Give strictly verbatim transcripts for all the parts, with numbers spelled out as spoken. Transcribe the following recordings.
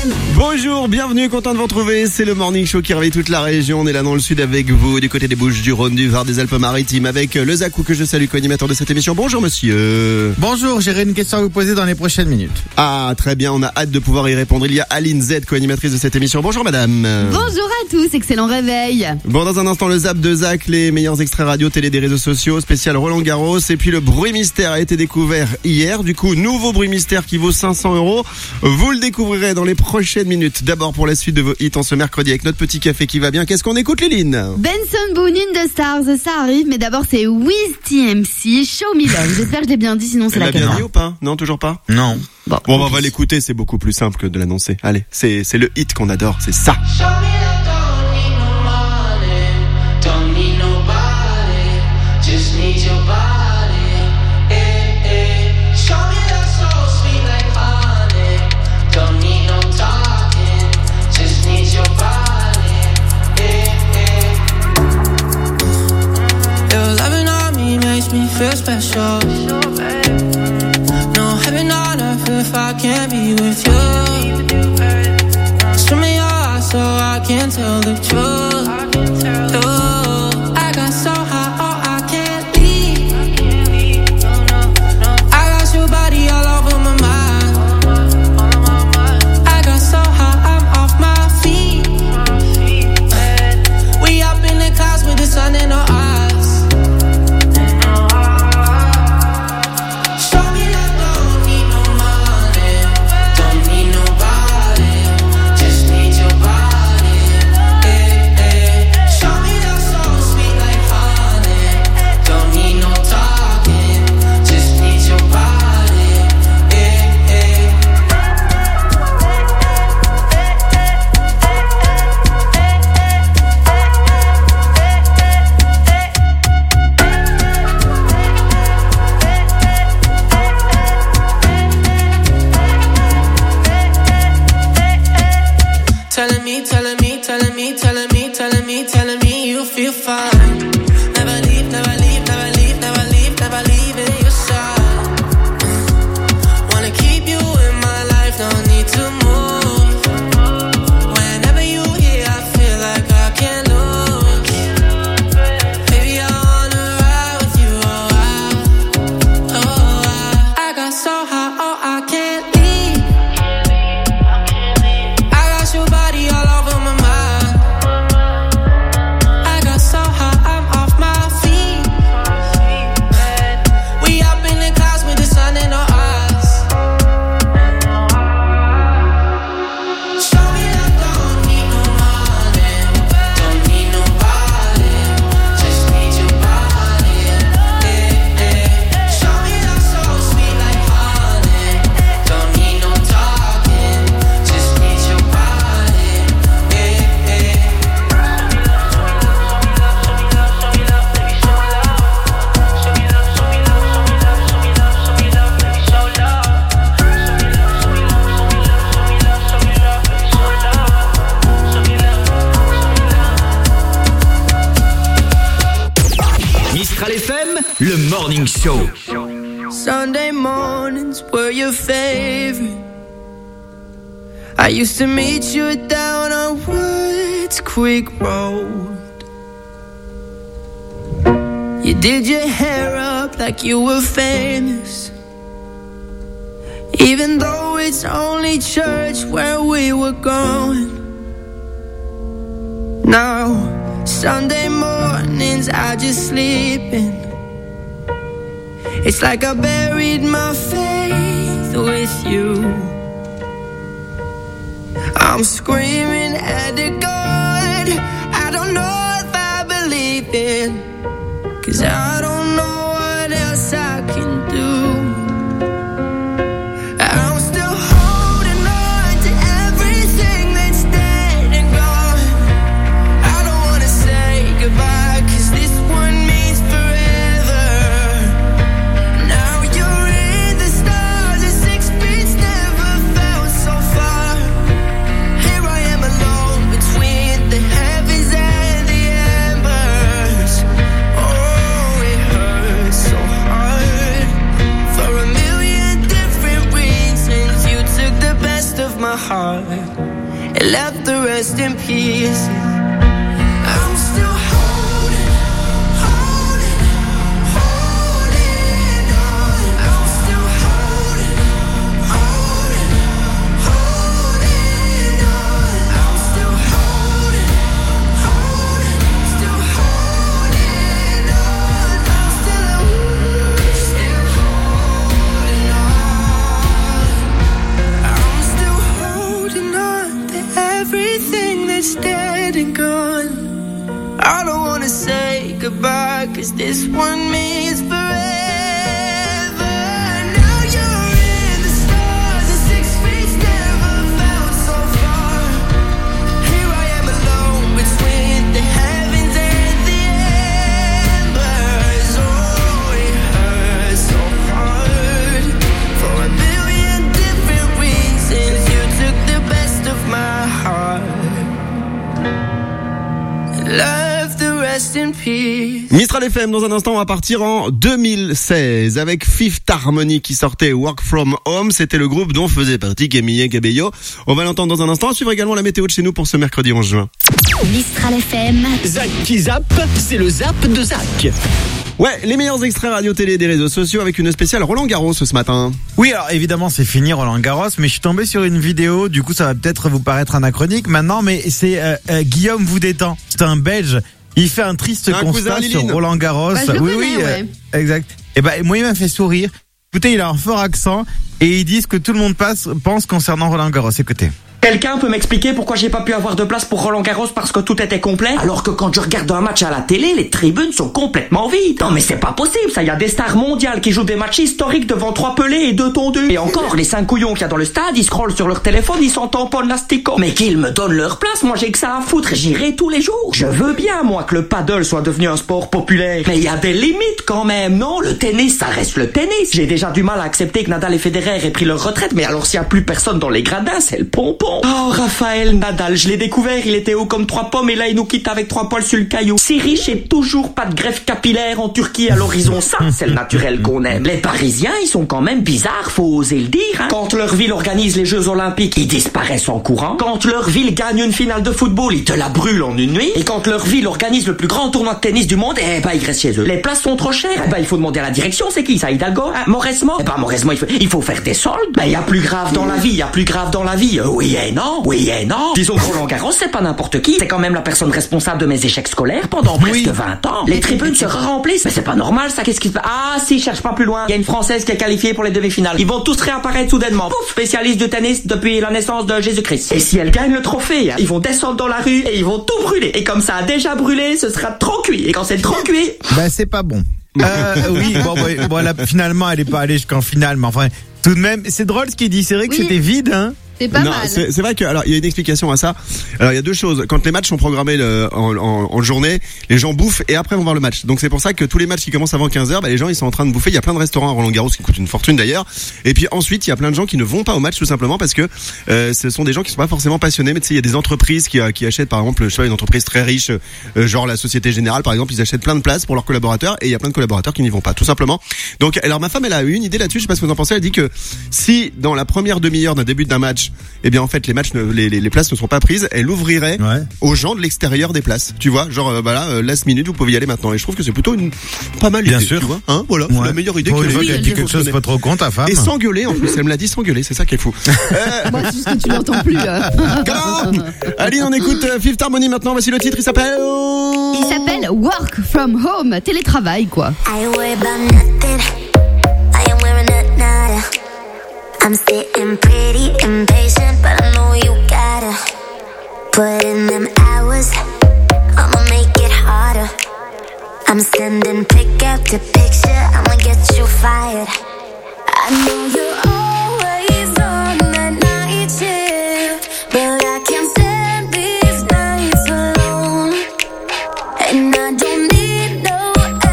M. Bonjour, bienvenue, content de vous retrouver. C'est le Morning Show qui réveille toute la région. On est là dans le sud avec vous, du côté des Bouches-du-Rhône, du Var, des Alpes-Maritimes, avec le Zakou que je salue, co-animateur de cette émission. Bonjour monsieur. Bonjour, j'aurai une question à vous poser dans les prochaines minutes. Ah, très bien, on a hâte de pouvoir y répondre. Il y a Aline Z, co-animatrice de cette émission. Bonjour madame. Bonjour à tous, excellent réveil. Bon, dans un instant, le Zap de Zach, les meilleurs extraits radio, télé, des réseaux sociaux, spécial Roland Garros. Et puis le bruit mystère a été découvert hier. Du coup, nouveau bruit mystère qui vaut cinq cents euros. Vous le découvrirez dans les prochaines minutes. D'abord pour la suite de vos hits en ce mercredi avec notre petit café qui va bien. Qu'est-ce qu'on écoute, Liline? Benson Boone in the Stars, ça arrive, mais d'abord c'est Wiz T M C, Show Me Love. J'espère que j'ai bien dit, sinon c'est Elle la l'a bien cata. dit ou pas? Non, toujours pas? Non. Bon, Bon, on va l'écouter, c'est beaucoup plus simple que de l'annoncer. Allez, c'est, c'est le hit qu'on adore, c'est ça. Me feel special. No heaven on earth if I can't be with you. Show me your eyes so I can tell the truth. Ooh, I got so high, oh I can't leave. I got your body all over my mind. I got so high, I'm off my feet. We up in the clouds with the sun in our eyes. Le Morning Show. Sunday mornings were your favorite. I used to meet you down on Woods Creek Road. You did your hair up like you were famous, even though it's only church where we were going. Now, Sunday mornings I just sleep in. It's like I buried my faith with you. I'm screaming at the God I don't know if I believe in, 'cause I don't know what else I can do. I'm still holding on to everything that's dead and gone. I don't wanna say goodbye, 'cause this one means forever. Now you're in the stars and six feet never felt so far. Here I am alone between the heavens and the embers. Oh, it hurts so hard. my heart and left the rest in pieces. I'm still holding, holding, holding on. I'm still holding, holding, holding on. I'm still holding, holding, still holding on. I'm still, still holding on. I'm still holding on to everything that's dead and gone. I don't wanna say goodbye, cause this one means forever. Now you're in the stars, and six feet never felt so far. Here I am alone between the heavens and the embers. Oh, it hurts so hard. For a billion different reasons, you took the best of my heart. Love the rest in peace. Mistral F M, dans un instant, on va partir en deux mille seize avec Fifth Harmony qui sortait Work From Home. C'était le groupe dont faisait partie Camille Cabello. On va l'entendre dans un instant. À suivre également la météo de chez nous pour ce mercredi onze juin. Mistral F M. Zach qui zappe, c'est le zap de Zach. Ouais, les meilleurs extraits radio-télé des réseaux sociaux avec une spéciale Roland Garros ce matin. Oui, alors évidemment c'est fini Roland Garros, mais je suis tombé sur une vidéo, du coup ça va peut-être vous paraître anachronique maintenant, mais c'est euh, euh, Guillaume Voudétan, c'est un Belge, il fait un triste Un constat cousin sur Liline. Roland Garros. Bah, je le oui, connais, oui, ouais. euh, exact. Et ben moi il m'a fait sourire. Écoutez, il a un fort accent et ils disent que tout le monde passe, pense concernant Roland Garros. Écoutez. Quelqu'un peut m'expliquer pourquoi j'ai pas pu avoir de place pour Roland Garros parce que tout était complet, alors que quand je regarde un match à la télé, les tribunes sont complètement vides. Non mais c'est pas possible, ça, y a des stars mondiales qui jouent des matchs historiques devant trois pelés et deux tondus. Et encore, les cinq couillons qu'il y a dans le stade, ils scrollent sur leur téléphone, ils sont tamponnent l'asticot. Mais qu'ils me donnent leur place, moi j'ai que ça à foutre, j'irai tous les jours. Je veux bien, moi, que le paddle soit devenu un sport populaire, mais il y a des limites quand même, non? Le tennis, ça reste le tennis. J'ai déjà du mal à accepter que Nadal et Federer aient pris leur retraite, mais alors s'il y a plus personne dans les gradins, c'est le pompon. Oh, Raphaël Nadal, je l'ai découvert, il était haut comme trois pommes et là il nous quitte avec trois poils sur le caillou. Si riche et toujours pas de greffe capillaire en Turquie à l'horizon, ça c'est le naturel qu'on aime. Les Parisiens, ils sont quand même bizarres, faut oser le dire, hein. Quand leur ville organise les Jeux Olympiques, ils disparaissent en courant. Quand leur ville gagne une finale de football, ils te la brûlent en une nuit. Et quand leur ville organise le plus grand tournoi de tennis du monde, eh ben ils restent chez eux. Les places sont trop chères, eh ben il faut demander à la direction, c'est qui ça, Hidalgo, hein? Mauresmo? Eh ben Mauresmo, il faut, il faut faire des soldes. Ben il y a plus grave dans la vie, il y a plus grave dans la vie. Euh, oui et non, oui et non. Disons que Roland Garros, c'est pas n'importe qui. C'est quand même la personne responsable de mes échecs scolaires pendant presque Oui. vingt ans. Les tribunes se remplissent. Mais c'est pas normal, ça. Qu'est-ce qui se passe? Ah, si, cherche pas plus loin. Il y a une Française qui est qualifiée pour les demi-finales. Ils vont tous réapparaître soudainement. Pouf, spécialiste du tennis depuis la naissance de Jésus-Christ. Et si elle gagne le trophée, hein, ils vont descendre dans la rue et ils vont tout brûler. Et comme ça a déjà brûlé, ce sera trop cuit. Et quand c'est trop cuit, Bah c'est pas bon. Euh, oui, bon, bon, bon là, finalement elle est pas allée jusqu'en finale, mais enfin tout de même, c'est drôle ce qu'il dit. C'est vrai que Oui. c'était vide, hein. C'est pas non, mal. c'est, c'est vrai que alors il y a une explication à ça. Alors il y a deux choses. Quand les matchs sont programmés le, en, en, en journée, les gens bouffent et après vont voir le match. Donc c'est pour ça que tous les matchs qui commencent avant quinze heures, bah, les gens ils sont en train de bouffer. Il y a plein de restaurants à Roland Garros qui coûtent une fortune d'ailleurs. Et puis ensuite il y a plein de gens qui ne vont pas au match tout simplement parce que euh, ce sont des gens qui sont pas forcément passionnés. Mais tu sais il y a des entreprises qui, qui achètent par exemple, je sais pas, une entreprise très riche, euh, genre la Société Générale par exemple, ils achètent plein de places pour leurs collaborateurs et il y a plein de collaborateurs qui n'y vont pas tout simplement. Donc alors ma femme elle a eu une idée là-dessus. Je sais pas ce que vous en pensez. Elle dit que si dans la première demi-heure d'un début d'un match, eh bien en fait les matchs, ne, les, les, les places ne sont pas prises, elle ouvrirait Ouais. aux gens de l'extérieur des places. Tu vois, genre euh, bah là, euh, last minute, vous pouvez y aller maintenant. Et je trouve que c'est plutôt une pas mal Bien idée, sûr. tu vois. Hein, voilà, c'est Ouais. la meilleure idée Pour qu'elle une fois ait qu'elle eue. dit quelque chose pas trop con, ta femme. Et sans gueuler en plus, elle me l'a dit sans gueuler, c'est ça qui est fou. Euh, Moi, c'est juste que tu l'entends plus, là. comment Allez, on écoute euh, Fifth Harmony maintenant. Voici le titre, il s'appelle. Il s'appelle Work From Home, télétravail, quoi. I worry about nothing. I am wearing a nada. I'm sitting pretty impatient, but I know you gotta put in them hours. I'ma make it harder. I'm sending pick after picture. I'ma get you fired. I know you're always on that night shift, but I can't stand these nights alone. And I don't need no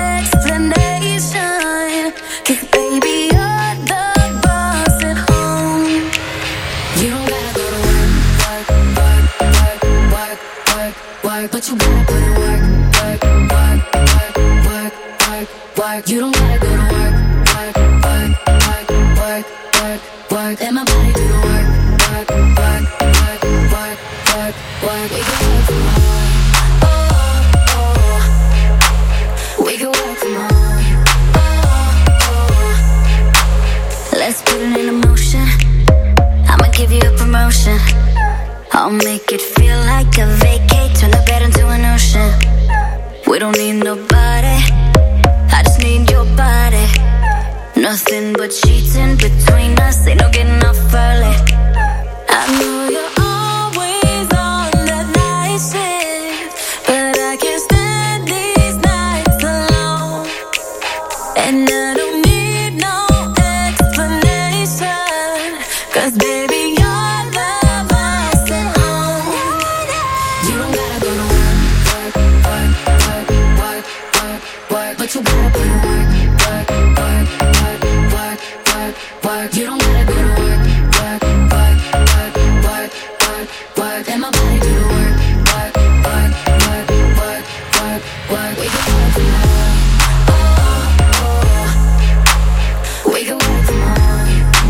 explanation, 'cause baby you're the boss at home. You don't gotta go to work, work, work, work, work, work, work, but you gotta put in work, work, work, work, work, work, work. You don't gotta go to work, work, work, work, work, work, work. Let my body do the work, work, work, make it feel like a vacate, turn the bed into an ocean. We don't need nobody, I just need your body. Nothing but sheets in between us, ain't no getting off early. I know you're always on that night shift, but I can't stand these nights alone. And I don't need no explanation, 'cause baby your love I sent home. You don't gotta go to work, work, work, work, work, work, but you gotta put in work, work, work, work, work, work, work. You don't gotta go to work, work, work, work, work, work, work. And my body do the work, work, work, work, work, work, work. We can work from home, oh, oh. We can work from home,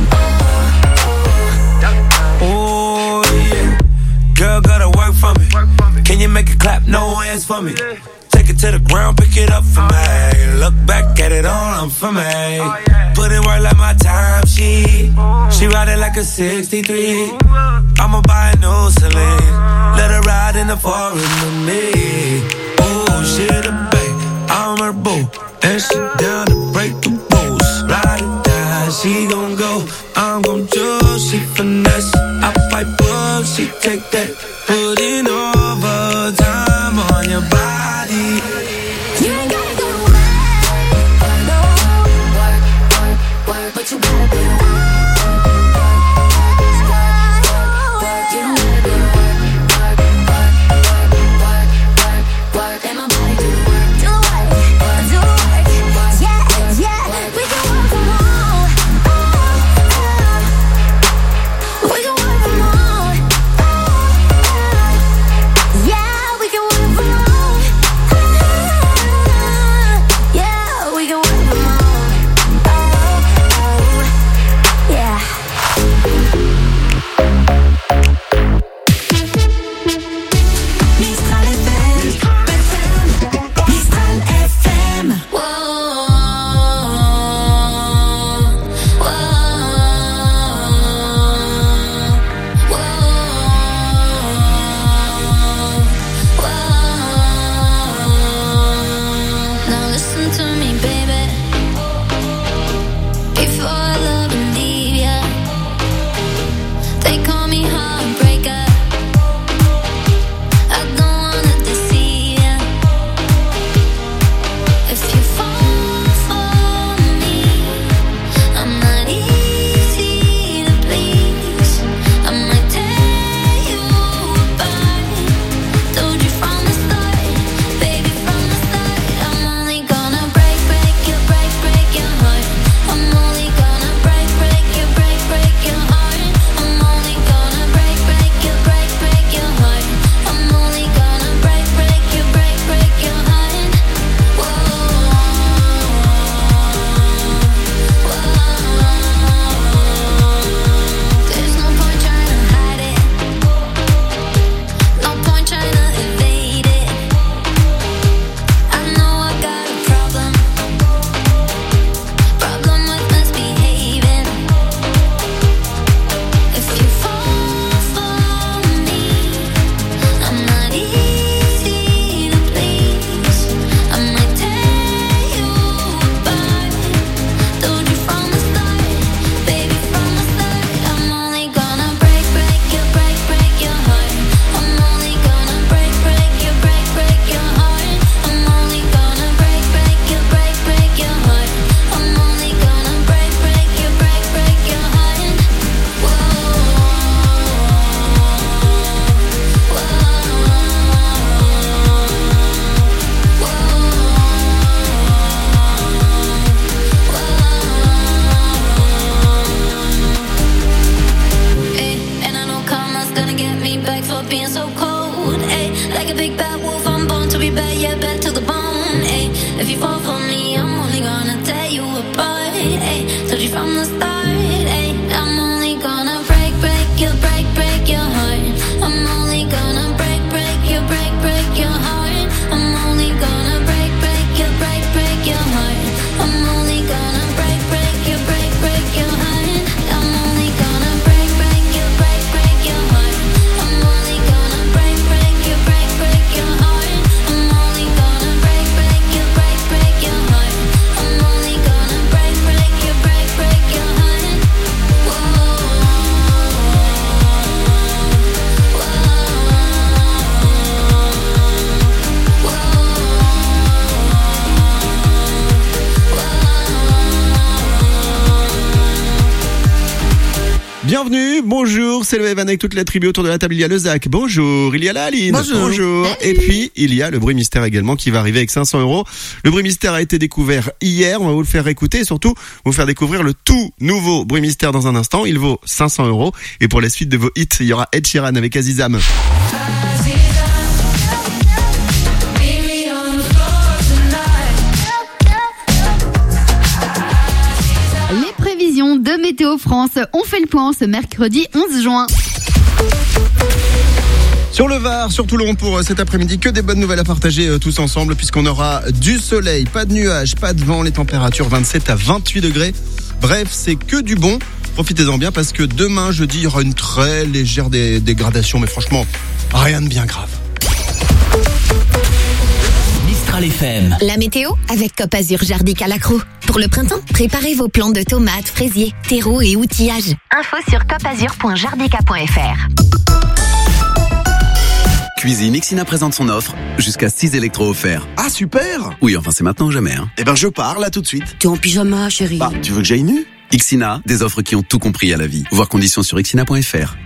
oh, oh. Oh yeah, girl gotta work for me. Can you make it clap? No hands for me. Take it to the ground, pick it up for me. Look back at it all, I'm for me. Put it work like my time sheet. She ride it like a sixty-three. I'ma buy a new Celine. Let her ride in the foreign with me. Oh, she the babe, I'm her boo. And she down to break the rules. Ride or die, she gon' go. I'm gon' choose, she finesse. I pipe up, she take that. Put in overtime on your body. You ain't gotta go to work, no, work, work, work, but you gotta put in work, work, work, work, work. You don't gotta go to work, work, work, work, work, work, work. And my body do the work, do the work, do the work, yeah, yeah. We can work from home, oh, oh. We can work from home, oh, oh. Yeah, we can work from home, oh, yeah, we can work from home, oh, oh. Yeah. Mistral F M, Mistral F M. Whoa, whoa, whoa, whoa. Now listen to me, baby. Before I love and leave ya, they call me heartbreaker. I don't wanna deceive ya. If you fall for me, I'm not easy to please. I might tear you apart. Told you from the start, baby, from the start. I'm only gonna break, break you, break, break your heart. I'm only gonna break, break you, break, break your heart. I'm only gonna break, break you, break, break your heart. I'm only gonna break, break you, break, break your heart. Whoa, whoa. There's no point trying to hide it. No point trying to evade it. I know I got a problem. Problem with misbehaving. If you fall for me, I'm not easy to please. I might tear you apart. Told you from the start, baby, from the start. I'm only gonna break, break you, break, break your heart. I'm only gonna break, break you, break, break your heart. I'm only gonna break, break you, break, break your heart. I'm only gonna break, break you, break, break your heart. Whoa, whoa, whoa. Ay, and I know karma's gonna get me back for being so cold. Ay, like a big bad wolf, I'm born to be bad, yeah, bad to the bone. Ay, if you fall for me, I'm only gonna tear you apart. Ay, told you from the start. Ay, I'm only gonna break, break you, break, break your heart. I'm only gonna break, break you, break, break your heart. I'm only gonna break, break you, break, break your heart. I'm only gonna break, break you, break, break your heart. I'm only gonna break, break you, break, break your heart. I'm only Bienvenue, bonjour, c'est le Evan avec toute la tribu autour de la table. Il y a le Zach, bonjour, il y a la Aline, bonjour. Et puis il y a le bruit mystère également qui va arriver avec cinq cents euros. Le bruit mystère a été découvert hier, on va vous le faire écouter et surtout vous faire découvrir le tout nouveau bruit mystère dans un instant. Il vaut cinq cents euros et pour la suite de vos hits, il y aura Ed Sheeran avec Azizam. De Météo France, on fait le point ce mercredi onze juin. Sur le Var, sur Toulon pour cet après-midi, que des bonnes nouvelles à partager euh, tous ensemble puisqu'on aura du soleil, pas de nuages, pas de vent, les températures vingt-sept à vingt-huit degrés. Bref, c'est que du bon. Profitez-en bien parce que demain, jeudi, il y aura une très légère dé- dégradation, mais franchement, rien de bien grave. Mistral F M. La météo avec Cop Azur Jardic à l'accro. Pour le printemps, préparez vos plants de tomates, fraisiers, terreaux et outillages. Info sur copazur point jardica point f r. Cuisine, Ixina présente son offre, jusqu'à six électros offerts. Ah super! Oui, enfin c'est maintenant ou jamais. Hein. Eh ben je pars là tout de suite. T'es en pyjama, chérie. Bah, tu veux que j'aille nu? Ixina, des offres qui ont tout compris à la vie. Voir conditions sur ixina point f r.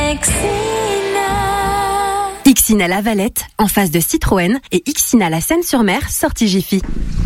Ixina La Valette, en face de Citroën, et Ixina La Seine-sur-Mer, sortie Jiffy.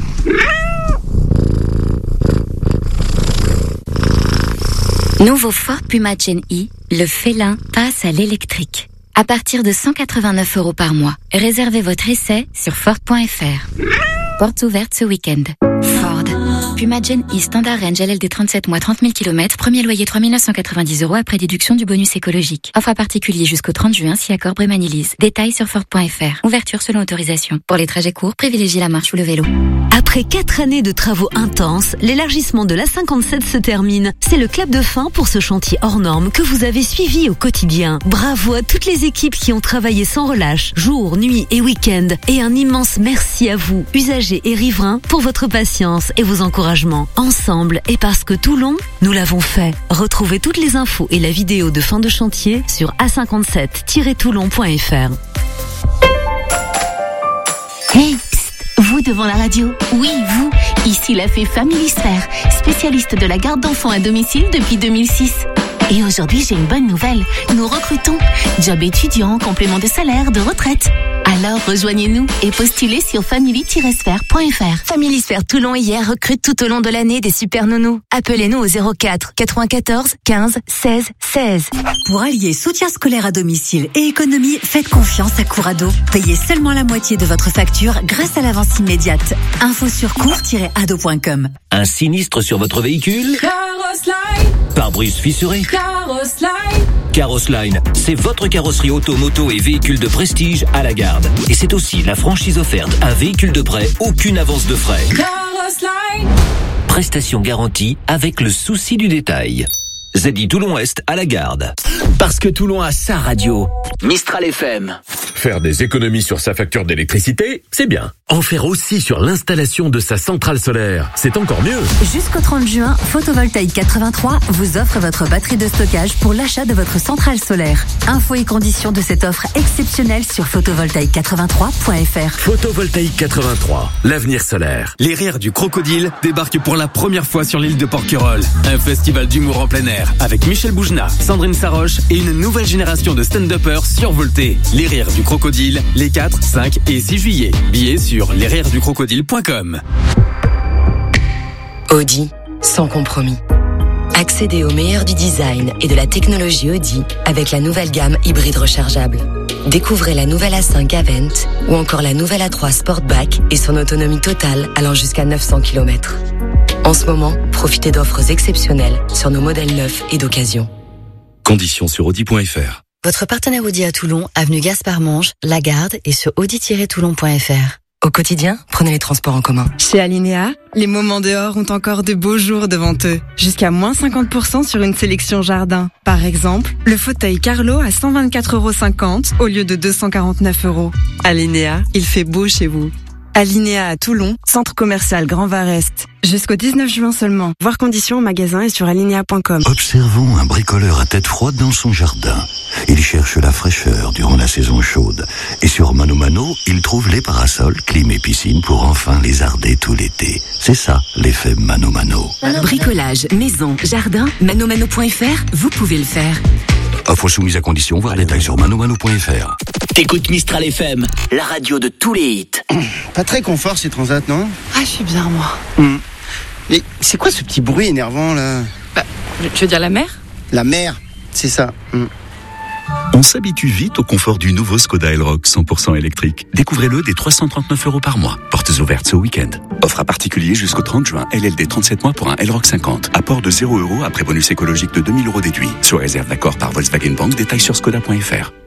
Nouveau Ford Puma Gen E, le félin passe à l'électrique. À partir de cent quatre-vingt-neuf euros par mois. Réservez votre essai sur Ford point f r. Portes ouvertes ce week-end. Ford. Puma Gen E Standard Range L L D trente-sept mois trente mille kilomètres. Premier loyer trois mille neuf cent quatre-vingt-dix euros après déduction du bonus écologique. Offre à particulier jusqu'au trente juin si accord Brémanilise. Détails sur Ford point f r. Ouverture selon autorisation. Pour les trajets courts, privilégiez la marche ou le vélo. Après quatre années de travaux intenses, l'élargissement de l'A cinquante-sept se termine. C'est le clap de fin pour ce chantier hors norme que vous avez suivi au quotidien. Bravo à toutes les équipes qui ont travaillé sans relâche, jour, nuit et week-end. Et un immense merci à vous, usagers et riverains, pour votre patience et vos encouragements. Ensemble, et parce que Toulon, nous l'avons fait. Retrouvez toutes les infos et la vidéo de fin de chantier sur a cinquante-sept tiret toulon point f r. Hey, psst, vous devant la radio. Oui, vous. Ici la fée Family Sphère, spécialiste de la garde d'enfants à domicile depuis deux mille six. Et aujourd'hui, j'ai une bonne nouvelle. Nous recrutons. Job étudiant, complément de salaire, de retraite. Alors rejoignez-nous et postulez sur family tiret sphère point f r. Family Sphère Toulon hier recrute tout au long de l'année des super nounous. Appelez-nous au zéro quatre quatre-vingt-quatorze quinze seize seize. Pour allier soutien scolaire à domicile et économie, faites confiance à Courado. Payez seulement la moitié de votre facture grâce à l'avance immédiate. Info sur cour tiret ado point com. Un sinistre sur votre véhicule? Carrosline. Pare-brise fissuré? Carrosline. Carrosline, c'est votre carrosserie auto, moto et véhicule de prestige à la garde. Et c'est aussi la franchise offerte, un véhicule de prêt, aucune avance de frais. Carrosline. Prestation garantie avec le souci du détail. Z I Toulon-Est à la garde. Parce que Toulon a sa radio. Mistral F M. Faire des économies sur sa facture d'électricité, c'est bien. En faire aussi sur l'installation de sa centrale solaire, c'est encore mieux. Jusqu'au trente juin, Photovoltaïque quatre-vingt-trois vous offre votre batterie de stockage pour l'achat de votre centrale solaire. Infos et conditions de cette offre exceptionnelle sur photovoltaïque quatre-vingt-trois point f r. Photovoltaïque quatre-vingt-trois, l'avenir solaire. Les Rires du Crocodile débarquent pour la première fois sur l'île de Porquerolles. Un festival d'humour en plein air avec Michel Boujna, Sandrine Saroche et une nouvelle génération de stand-uppers survoltés. Les Rires du Crocodile, les quatre, cinq et six juillet. Billets sur les rires du crocodile point com. Audi, sans compromis. Accédez au meilleur du design et de la technologie Audi avec la nouvelle gamme hybride rechargeable. Découvrez la nouvelle A cinq Avent ou encore la nouvelle A trois Sportback et son autonomie totale allant jusqu'à neuf cents kilomètres. En ce moment, profitez d'offres exceptionnelles sur nos modèles neufs et d'occasion. Conditions sur audi point f r. Votre partenaire Audi à Toulon, avenue Gaspard Monge, Lagarde et sur audi tiret toulon point f r. Au quotidien, prenez les transports en commun. Chez Alinea, les moments dehors ont encore de beaux jours devant eux. Jusqu'à moins cinquante pour cent sur une sélection jardin. Par exemple, le fauteuil Carlo à cent vingt-quatre euros cinquante au lieu de deux cent quarante-neuf euros. Alinea, il fait beau chez vous. Alinéa à Toulon, centre commercial Grand Var-Est. Jusqu'au dix-neuf juin seulement. Voir conditions au magasin et sur alinéa point com. Observons un bricoleur à tête froide dans son jardin. Il cherche la fraîcheur durant la saison chaude. Et sur Mano Mano, il trouve les parasols, clim et piscine pour enfin lézarder tout l'été. C'est ça, l'effet Mano Mano. Bricolage, maison, jardin, manomano point f r, vous pouvez le faire. Offre soumise à condition, voir détails sur manomano point f r. T'écoutes Mistral F M, la radio de tous les hits. Pas très confort ces transats, non? Ah, je suis bien, moi. Mmh. Mais c'est quoi ce petit bruit énervant, là? Bah, tu veux dire la mer? La mer, c'est ça. Mmh. On s'habitue vite au confort du nouveau Skoda Elroq cent pour cent électrique. Découvrez-le dès trois cent trente-neuf euros par mois. Portes ouvertes ce week-end. Offre à particulier jusqu'au trente juin. L L D trente-sept mois pour un Elroq cinquante. Apport de zéro euros après bonus écologique de deux mille euros déduit. Sous réserve d'accord par Volkswagen Bank. Détails sur skoda point f r.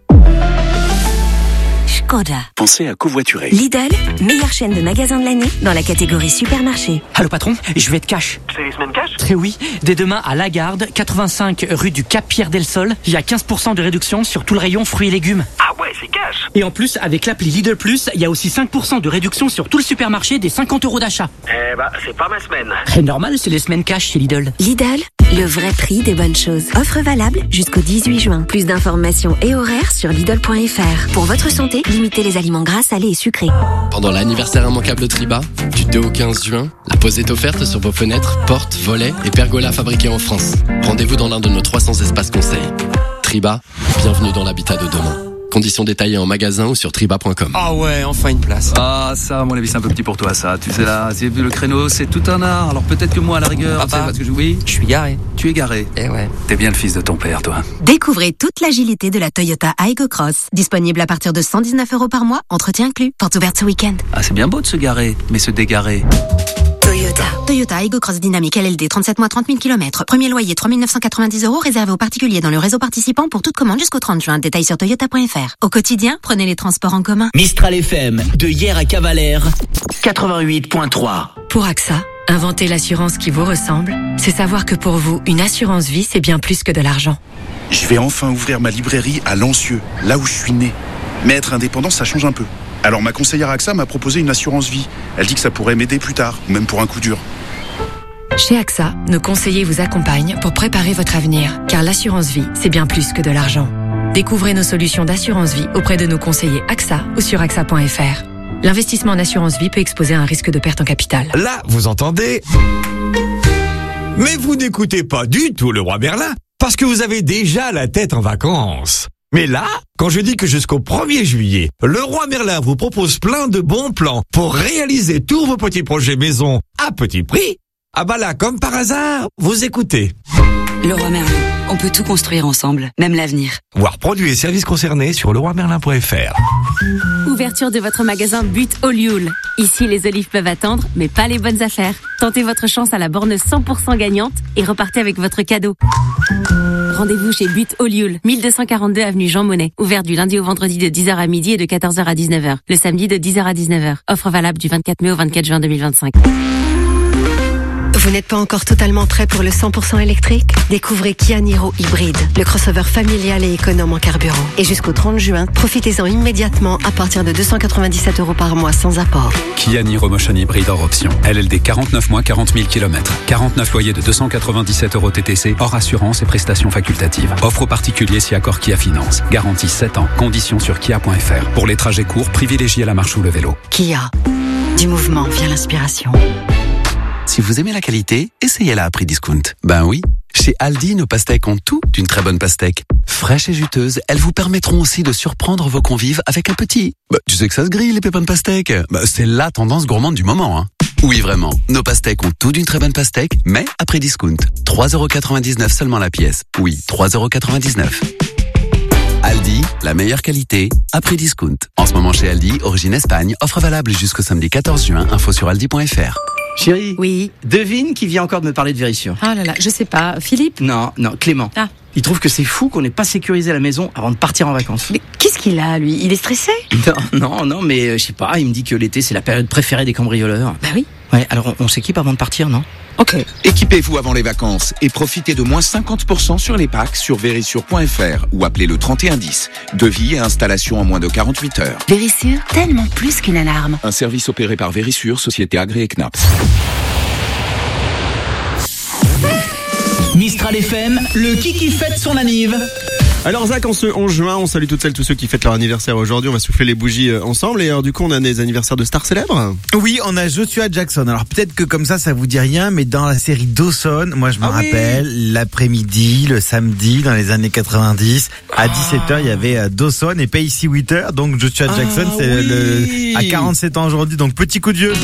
Skoda. Pensez à covoiturer. Lidl, meilleure chaîne de magasins de l'année dans la catégorie supermarché. Allô patron, je vais être cash. C'est les semaines cash? Eh oui, dès demain à Lagarde, quatre-vingt-cinq rue du Cap Pierre Delsol, il y a quinze pour cent de réduction sur tout le rayon fruits et légumes. Ah ouais, c'est cash. Et en plus, avec l'appli Lidl Plus, il y a aussi cinq pour cent de réduction sur tout le supermarché des cinquante euros d'achat. Eh bah, c'est pas ma semaine. C'est normal, c'est les semaines cash chez Lidl. Lidl, le vrai prix des bonnes choses. Offre valable jusqu'au dix-huit juin. Plus d'informations et horaires sur lidl point f r. Pour votre santé, limitez les aliments gras, salés et sucrés. Pendant l'anniversaire immanquable Triba, du deux au quinze juin, la pose est offerte sur vos fenêtres, portes, volets et pergolas fabriqués en France. Rendez-vous dans l'un de nos trois cents espaces conseils. Triba, bienvenue dans l'habitat de demain. Conditions détaillées en magasin ou sur triba point com. Ah ouais, enfin une place. Ah ça, à mon avis, c'est un peu petit pour toi ça. Tu sais là, c'est vu le créneau, c'est tout un art. Alors peut-être que moi à la rigueur, Papa, tu sais, parce que je... oui, je suis garé. Tu es garé. Eh ouais. T'es bien le fils de ton père, toi. Découvrez toute l'agilité de la Toyota Aygo Cross. Disponible à partir de cent dix-neuf euros par mois, entretien inclus. Porte ouverte ce week-end. Ah c'est bien beau de se garer, mais se dégarer. Toyota. Toyota Aygo Cross Dynamique L L D, trente-sept mois, trente mille kilomètres. Premier loyer, trois mille neuf cent quatre-vingt-dix euros, réservé aux particuliers dans le réseau participant pour toute commande jusqu'au trente juin. Détails sur toyota point f r. Au quotidien, prenez les transports en commun. Mistral F M, de hier à Cavalère, quatre-vingt-huit point trois. Pour AXA, inventer l'assurance qui vous ressemble, c'est savoir que pour vous, une assurance vie, c'est bien plus que de l'argent. Je vais enfin ouvrir ma librairie à Lancieux, là où je suis né. Mais être indépendant, ça change un peu. Alors ma conseillère AXA m'a proposé une assurance vie. Elle dit que ça pourrait m'aider plus tard, même pour un coup dur. Chez AXA, nos conseillers vous accompagnent pour préparer votre avenir, car l'assurance vie, c'est bien plus que de l'argent. Découvrez nos solutions d'assurance vie auprès de nos conseillers AXA ou sur axa point f r. L'investissement en assurance vie peut exposer à un risque de perte en capital. Là, vous entendez? Mais vous n'écoutez pas du tout le roi Merlin, parce que vous avez déjà la tête en vacances. Mais là, quand je dis que jusqu'au premier juillet, le roi Merlin vous propose plein de bons plans pour réaliser tous vos petits projets maison à petit prix, ah bah là, comme par hasard, vous écoutez. Le roi Merlin, on peut tout construire ensemble, même l'avenir. Voir produits et services concernés sur le roi merlin point f r. Ouverture de votre magasin But au Lioul. Ici, les olives peuvent attendre, mais pas les bonnes affaires. Tentez votre chance à la borne cent pour cent gagnante et repartez avec votre cadeau. Rendez-vous chez But au Lioul, mille deux cent quarante-deux avenue Jean Monnet. Ouvert du lundi au vendredi de dix heures à midi et de quatorze heures à dix-neuf heures. Le samedi de dix heures à dix-neuf heures. Offre valable du vingt-quatre mai au vingt-quatre juin deux mille vingt-cinq. Vous n'êtes pas encore totalement prêt pour le cent pour cent électrique? Découvrez Kia Niro Hybride, le crossover familial et économe en carburant. Et jusqu'au trente juin, profitez-en immédiatement à partir de deux cent quatre-vingt-dix-sept euros par mois sans apport. Kia Niro Motion Hybride hors option. L L D quarante-neuf mois, quarante mille kilomètres. quarante-neuf loyers de deux cent quatre-vingt-dix-sept euros T T C, hors assurance et prestations facultatives. Offre aux particuliers si accord Kia Finance. Garantie sept ans. Conditions sur kia point f r. Pour les trajets courts, privilégiez la marche ou le vélo. Kia. Du mouvement vient l'inspiration. Si vous aimez la qualité, essayez-la à prix discount. Ben oui, chez Aldi, nos pastèques ont tout d'une très bonne pastèque. Fraîches et juteuses, elles vous permettront aussi de surprendre vos convives avec un petit. Bah, tu sais que ça se grille, les pépins de pastèque. Bah, c'est la tendance gourmande du moment, hein. Oui, vraiment. Nos pastèques ont tout d'une très bonne pastèque, mais à prix discount. trois euros quatre-vingt-dix-neuf seulement la pièce. Oui, trois euros quatre-vingt-dix-neuf. Aldi, la meilleure qualité, à prix discount. En ce moment chez Aldi, origine Espagne, offre valable jusqu'au samedi quatorze juin, info sur aldi point f r. Chérie. Oui. Devine qui vient encore de me parler de Vérifiant. Ah là là, je sais pas. Philippe? Non, non, Clément. Ah. Il trouve que c'est fou qu'on n'ait pas sécurisé la maison avant de partir en vacances. Mais qu'est-ce qu'il a, lui? Il est stressé? Non, non, non, mais euh, je sais pas, il me dit que l'été c'est la période préférée des cambrioleurs. Bah oui. Ouais, alors on, on s'équipe avant de partir, non? Ok. Équipez-vous avant les vacances et profitez de moins cinquante pour cent sur les packs sur Verisure point F R ou appelez le trente et un dix. Devis et installation en moins de quarante-huit heures. Verisure, tellement plus qu'une alarme. Un service opéré par Verisure, société agréée C N A P S. Mistral F M, le Kiki fête son anniv. Alors Zach, en ce onze juin, on salue toutes celles, tous ceux qui fêtent leur anniversaire aujourd'hui. On va souffler les bougies ensemble. Et alors du coup, on a des anniversaires de stars célèbres. Oui, on a Joshua Jackson. Alors peut-être que comme ça, ça vous dit rien, mais dans la série Dawson, moi je me ah rappelle, oui. l'après-midi, le samedi, dans les années quatre-vingt-dix, à dix-sept heures, il y avait Dawson et Pacey Witter. Donc Joshua Jackson, ah, c'est oui. le, à quarante-sept ans aujourd'hui. Donc petit coup de vieux.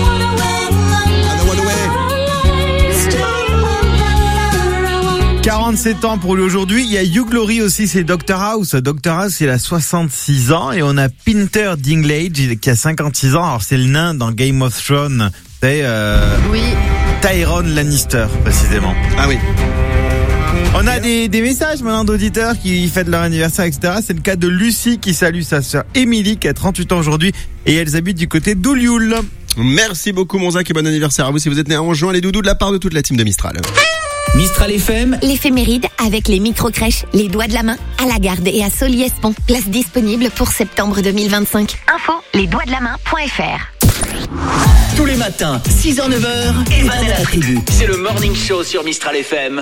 quarante-sept ans pour lui aujourd'hui. Il y a Hugh Laurie aussi, c'est Doctor House. Doctor House, il a soixante-six ans. Et on a Peter Dinklage qui a cinquante-six ans. Alors c'est le nain dans Game of Thrones. C'est euh, oui. Tyrion Lannister, précisément. Ah oui. On a des, des messages maintenant d'auditeurs qui fêtent leur anniversaire, et cetera. C'est le cas de Lucie qui salue sa sœur Émilie qui a trente-huit ans aujourd'hui. Et elles habitent du côté d'Oulioul. Merci beaucoup mon Zach et bon anniversaire à vous si vous êtes né en juin, les doudous de la part de toute la team de Mistral. Mistral F M, l'éphéméride avec les micro-crèches, les doigts de la main, à la Garde et à Soliespont. Place disponible pour septembre deux mille vingt-cinq. Info, les doigts de la main point F R. Tous les matins, six heures neuf heures, Evan et la tribu. C'est le morning show sur Mistral F M.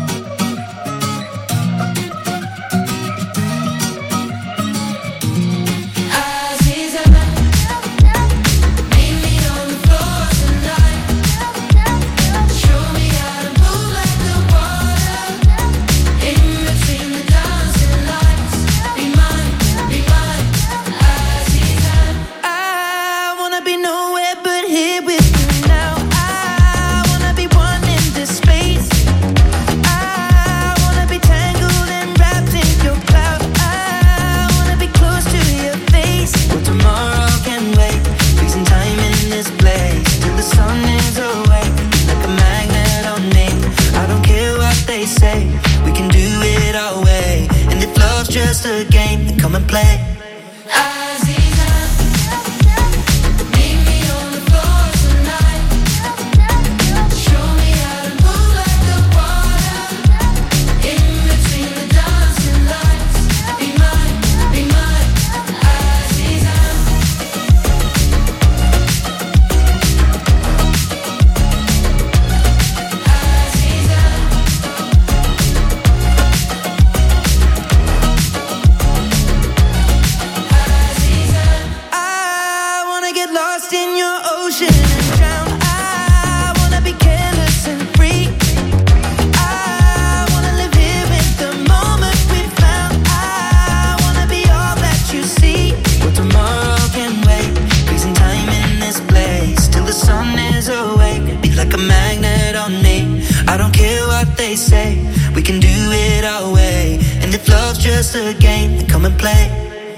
Just a game, come and play. Just a game, come and play.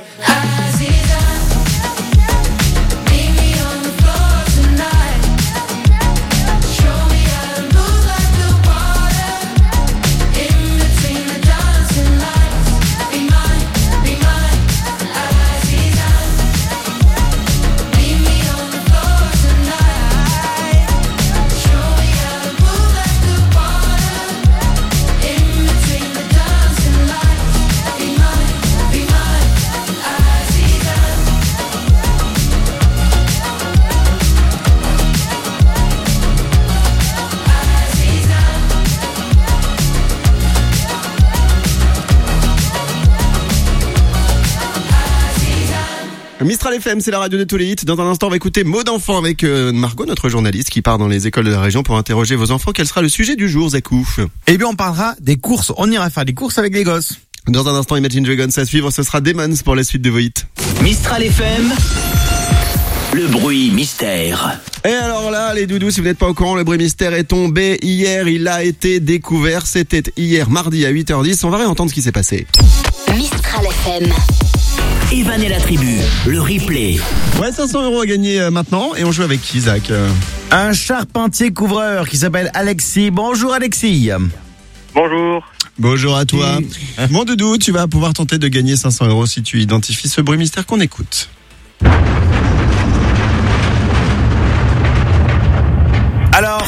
Mistral F M, c'est la radio de tous les hits. Dans un instant, on va écouter Mot d'enfant avec euh, Margot, notre journaliste, qui part dans les écoles de la région pour interroger vos enfants. Quel sera le sujet du jour, Zakou? Eh bien, on parlera des courses. On ira faire des courses avec les gosses. Dans un instant, Imagine Dragons à suivre. Ce sera Demons pour la suite de vos hits. Mistral F M, le bruit mystère. Et alors là, les doudous, si vous n'êtes pas au courant, le bruit mystère est tombé hier. Il a été découvert. C'était hier mardi à huit heures dix. On va réentendre ce qui s'est passé. Mistral F M. Evan et la tribu, le replay. Ouais, cinq cents euros à gagner euh, maintenant. Et on joue avec qui, Zach? Un charpentier couvreur qui s'appelle Alexis. Bonjour Alexis. Bonjour. Bonjour à toi. Mmh. Mon doudou, tu vas pouvoir tenter de gagner cinq cents euros si tu identifies ce bruit mystère qu'on écoute. Alors,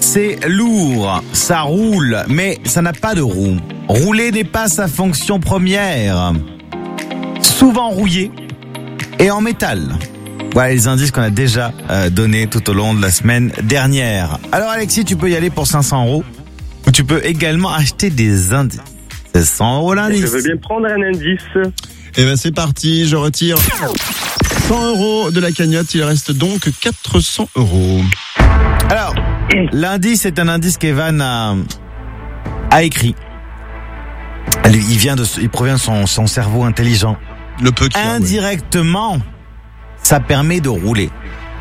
c'est lourd, ça roule, mais ça n'a pas de roue. Rouler n'est pas sa fonction première. Souvent rouillé et en métal. Voilà les indices qu'on a déjà euh, donnés tout au long de la semaine dernière. Alors Alexis, tu peux y aller pour cinq cents euros. Ou tu peux également acheter des indices. C'est cent euros l'indice. Je veux bien prendre un indice. Et ben c'est parti, je retire cent euros de la cagnotte. Il reste donc quatre cents euros. Alors, l'indice est un indice qu'Evan a, a écrit. Lui, il vient de, il provient de son, son cerveau intelligent. Le peu qui Indirectement, ouais. Ça permet de rouler.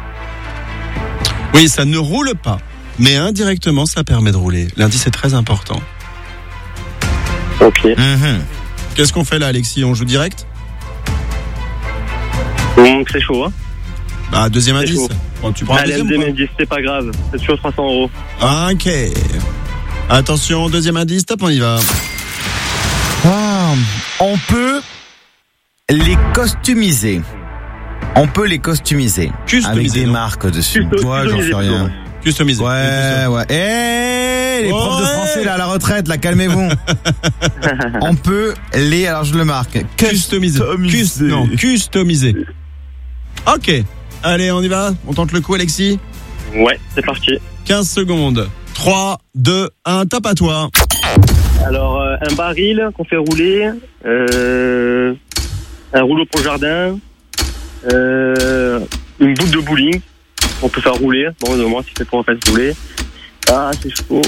Oui, ça ne roule pas, mais indirectement, ça permet de rouler. L'indice est très important. Ok. Mm-hmm. Qu'est-ce qu'on fait là, Alexis? On joue direct? Donc c'est chaud, hein. Bah, deuxième c'est indice. Bon, tu prends Allez, un deuxième, deuxième indice, c'est pas grave. C'est toujours trois cents euros. Ok. Attention, deuxième indice, top, on y va. Ah, on peut les customiser. On peut les customiser. Customiser, avec des non. marques dessus. Custo- Toi, j'en sais rien. Customiser. Ouais, ouais. Eh, les Ouais. profs de français là à la retraite, là, calmez-vous. On peut les, alors je le marque. Customiser. Cus- non, customiser. Ok. Allez, on y va. On tente le coup, Alexis. Ouais, c'est parti. quinze secondes. trois, deux, un, top à toi. Alors, euh, un baril qu'on fait rouler, euh, un rouleau pour le jardin, euh, une boule de bowling qu'on peut faire rouler. Bon, au moins, si c'est pour en faire rouler. Ah, c'est chaud.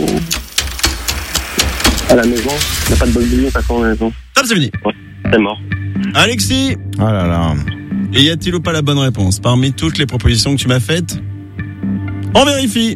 À la maison, il n'y a pas de boule de bowling, pas à la maison. Top, c'est fini. Ouais, c'est mort. Alexis. Oh là là. Et y a-t-il ou pas la bonne réponse parmi toutes les propositions que tu m'as faites? On vérifie.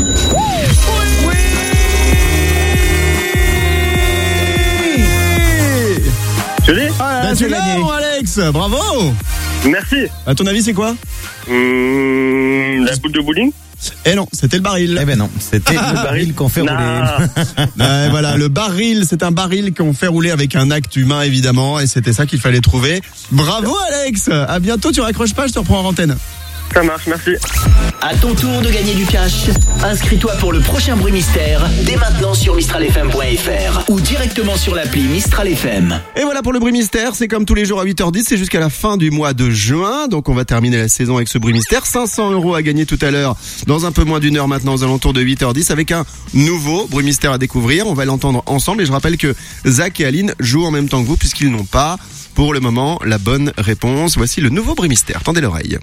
Je l'ai. Ah, ben, tu l'as, mon Alex. Bravo. Merci. À ton avis, c'est quoi? Mmh, la boule de bowling. Eh non, c'était le baril. Eh ben non, c'était le baril qu'on fait rouler. Ouais, voilà, le baril, c'est un baril qu'on fait rouler avec un acte humain, évidemment, et c'était ça qu'il fallait trouver. Bravo, Alex. À bientôt, tu raccroches pas, je te reprends en antenne. Ça marche, merci. À ton tour de gagner du cash, inscris-toi pour le prochain bruit mystère dès maintenant sur mistral f m point f r ou directement sur l'appli Mistral F M. Et voilà pour le bruit mystère, c'est comme tous les jours à huit heures dix, c'est jusqu'à la fin du mois de juin, donc on va terminer la saison avec ce bruit mystère. cinq cents euros à gagner tout à l'heure, dans un peu moins d'une heure maintenant, aux alentours de huit heures dix, avec un nouveau bruit mystère à découvrir. On va l'entendre ensemble et je rappelle que Zach et Aline jouent en même temps que vous puisqu'ils n'ont pas, pour le moment, la bonne réponse. Voici le nouveau bruit mystère, tendez l'oreille.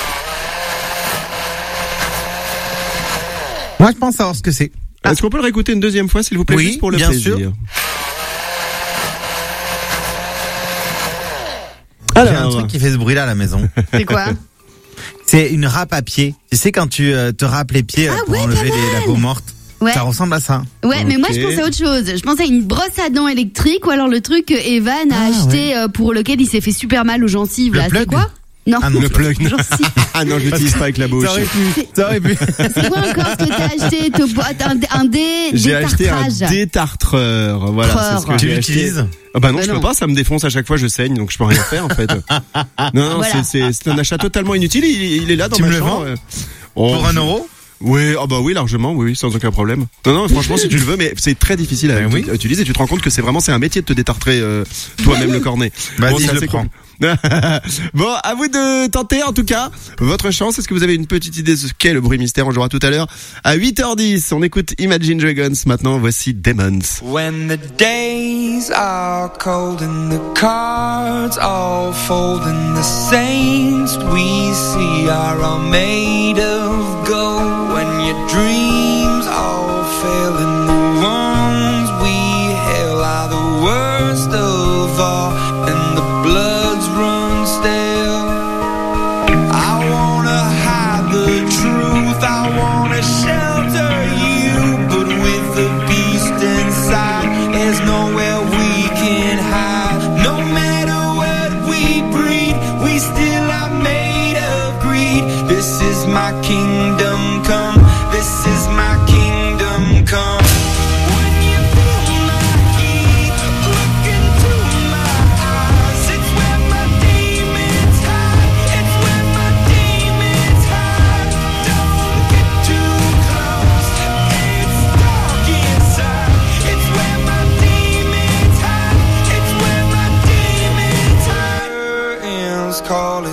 Moi, je pense savoir ce que c'est. Ah. Est-ce qu'on peut le réécouter une deuxième fois, s'il vous plaît, oui, juste pour le bien plaisir. sûr. Alors, j'ai un truc qui fait ce bruit-là à la maison. C'est quoi? C'est une râpe à pied. Tu sais quand tu euh, te râpes les pieds ah, pour ouais, enlever les, la peau morte. Ouais. Ça ressemble à ça. Ouais, okay. Mais moi je pensais à autre chose. Je pensais à une brosse à dents électrique ou alors le truc que Evan a ah, acheté ouais. pour lequel il s'est fait super mal aux gencives. Le là, plug. C'est quoi? Non. Ah non, le plug. Ah non, je l'utilise pas avec la bouche. Ça aurait pu. Ça aurait pu. C'est quoi encore ce que t'as acheté? Un, un dé, j'ai acheté un détartrage. détartreur. Voilà, c'est ce que tu j'ai l'utilises? acheté. Ah bah non, bah je non. peux pas, ça me défonce à chaque fois, je saigne, donc je peux rien faire en fait. Non, non, voilà. c'est, c'est, c'est un achat totalement inutile, il, il est là dans tu ma me le chambre. vends euh. Oh, pour un euro? Oui, ah bah oui, largement, oui, oui, sans aucun problème. Non, non, franchement, si tu le veux, mais c'est très difficile à, ben oui. à utiliser. Tu te rends compte que c'est vraiment, c'est un métier de te détartrer euh, toi-même le cornet. Vas-y, bon, je c'est le prends. Bon, à vous de tenter en tout cas votre chance. Est-ce que vous avez une petite idée de ce qu'est le bruit mystère? On jouera tout à l'heure à huit heures dix. On écoute Imagine Dragons. Maintenant, voici Demons. When the days are cold and the cards all fold and the saints we see are all made of gold. When your dreams all fail and the ones we hail are the worst of all and the bloods run stale. I wanna hide the truth, I wanna shelter you, but with the beast inside, there's nowhere we can hide. No matter what we breed, we still are made of greed. This is my kingdom come, this is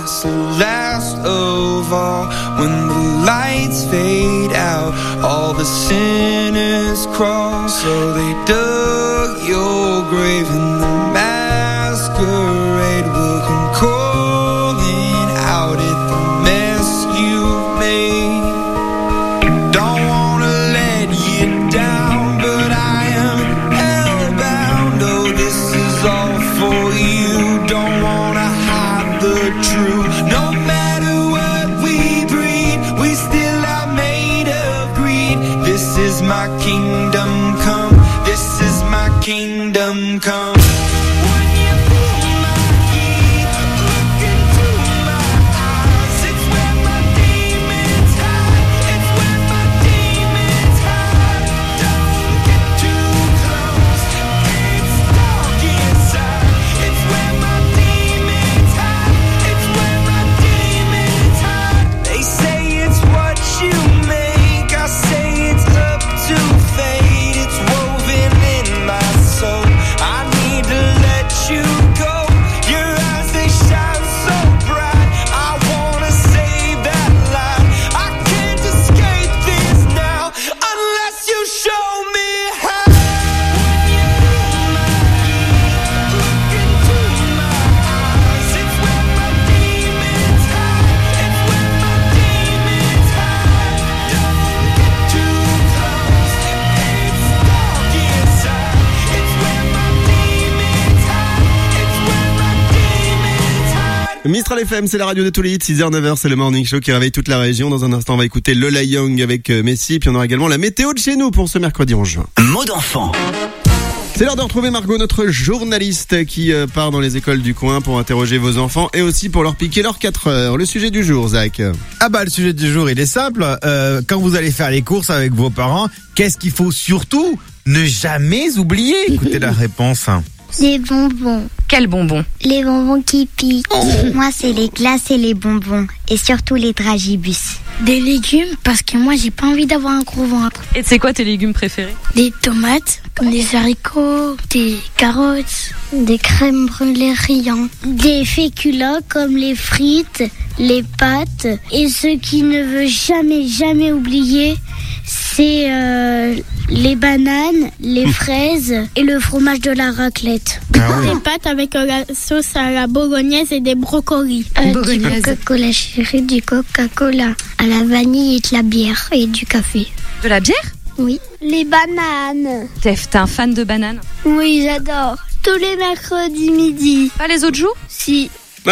it's the last of all. When the lights fade out, all the sinners crawl. So they dug your grave and the masquerade will come calling out at the mess you've made. Don't wanna let you down, but I am hellbound. Oh, this is all for you. Don't wanna hide the truth. No matter what we breed, we still are made of greed. This is my kingdom come. This is my kingdom come. Mistral F M, c'est la radio de tous les hits, six heures neuf heures, c'est le morning show qui réveille toute la région. Dans un instant, on va écouter Lola Young avec Messi, puis on aura également la météo de chez nous pour ce mercredi onze juin. Mot d'enfant. C'est l'heure de retrouver Margot, notre journaliste qui part dans les écoles du coin pour interroger vos enfants et aussi pour leur piquer leurs quatre heures. Le sujet du jour, Zach. Ah bah le sujet du jour, il est simple. Euh, quand vous allez faire les courses avec vos parents, qu'est-ce qu'il faut surtout ne jamais oublier? Écoutez la réponse. Les bonbons. Quels bonbons? Les bonbons qui piquent. Oh. Moi, c'est les glaces et les bonbons. Et surtout les dragibus. Des légumes, parce que moi, j'ai pas envie d'avoir un gros ventre. Et c'est quoi tes légumes préférés? Des tomates, comme des haricots, des carottes, des crèmes brûlées riant. Des féculents, comme les frites, les pâtes. Et ce qui ne veut jamais, jamais oublier, c'est euh, les bananes, les fraises et le fromage de la raclette. Ah oui. Des pâtes avec euh, la sauce à la bolognaise et des brocolis. Euh, du Coca-Cola chéri, du Coca-Cola à la vanille et de la bière et du café. De la bière? Oui. Les bananes. Steph, t'es un fan de bananes? Oui, j'adore. Tous les mercredis midi. Pas les autres jours? Si.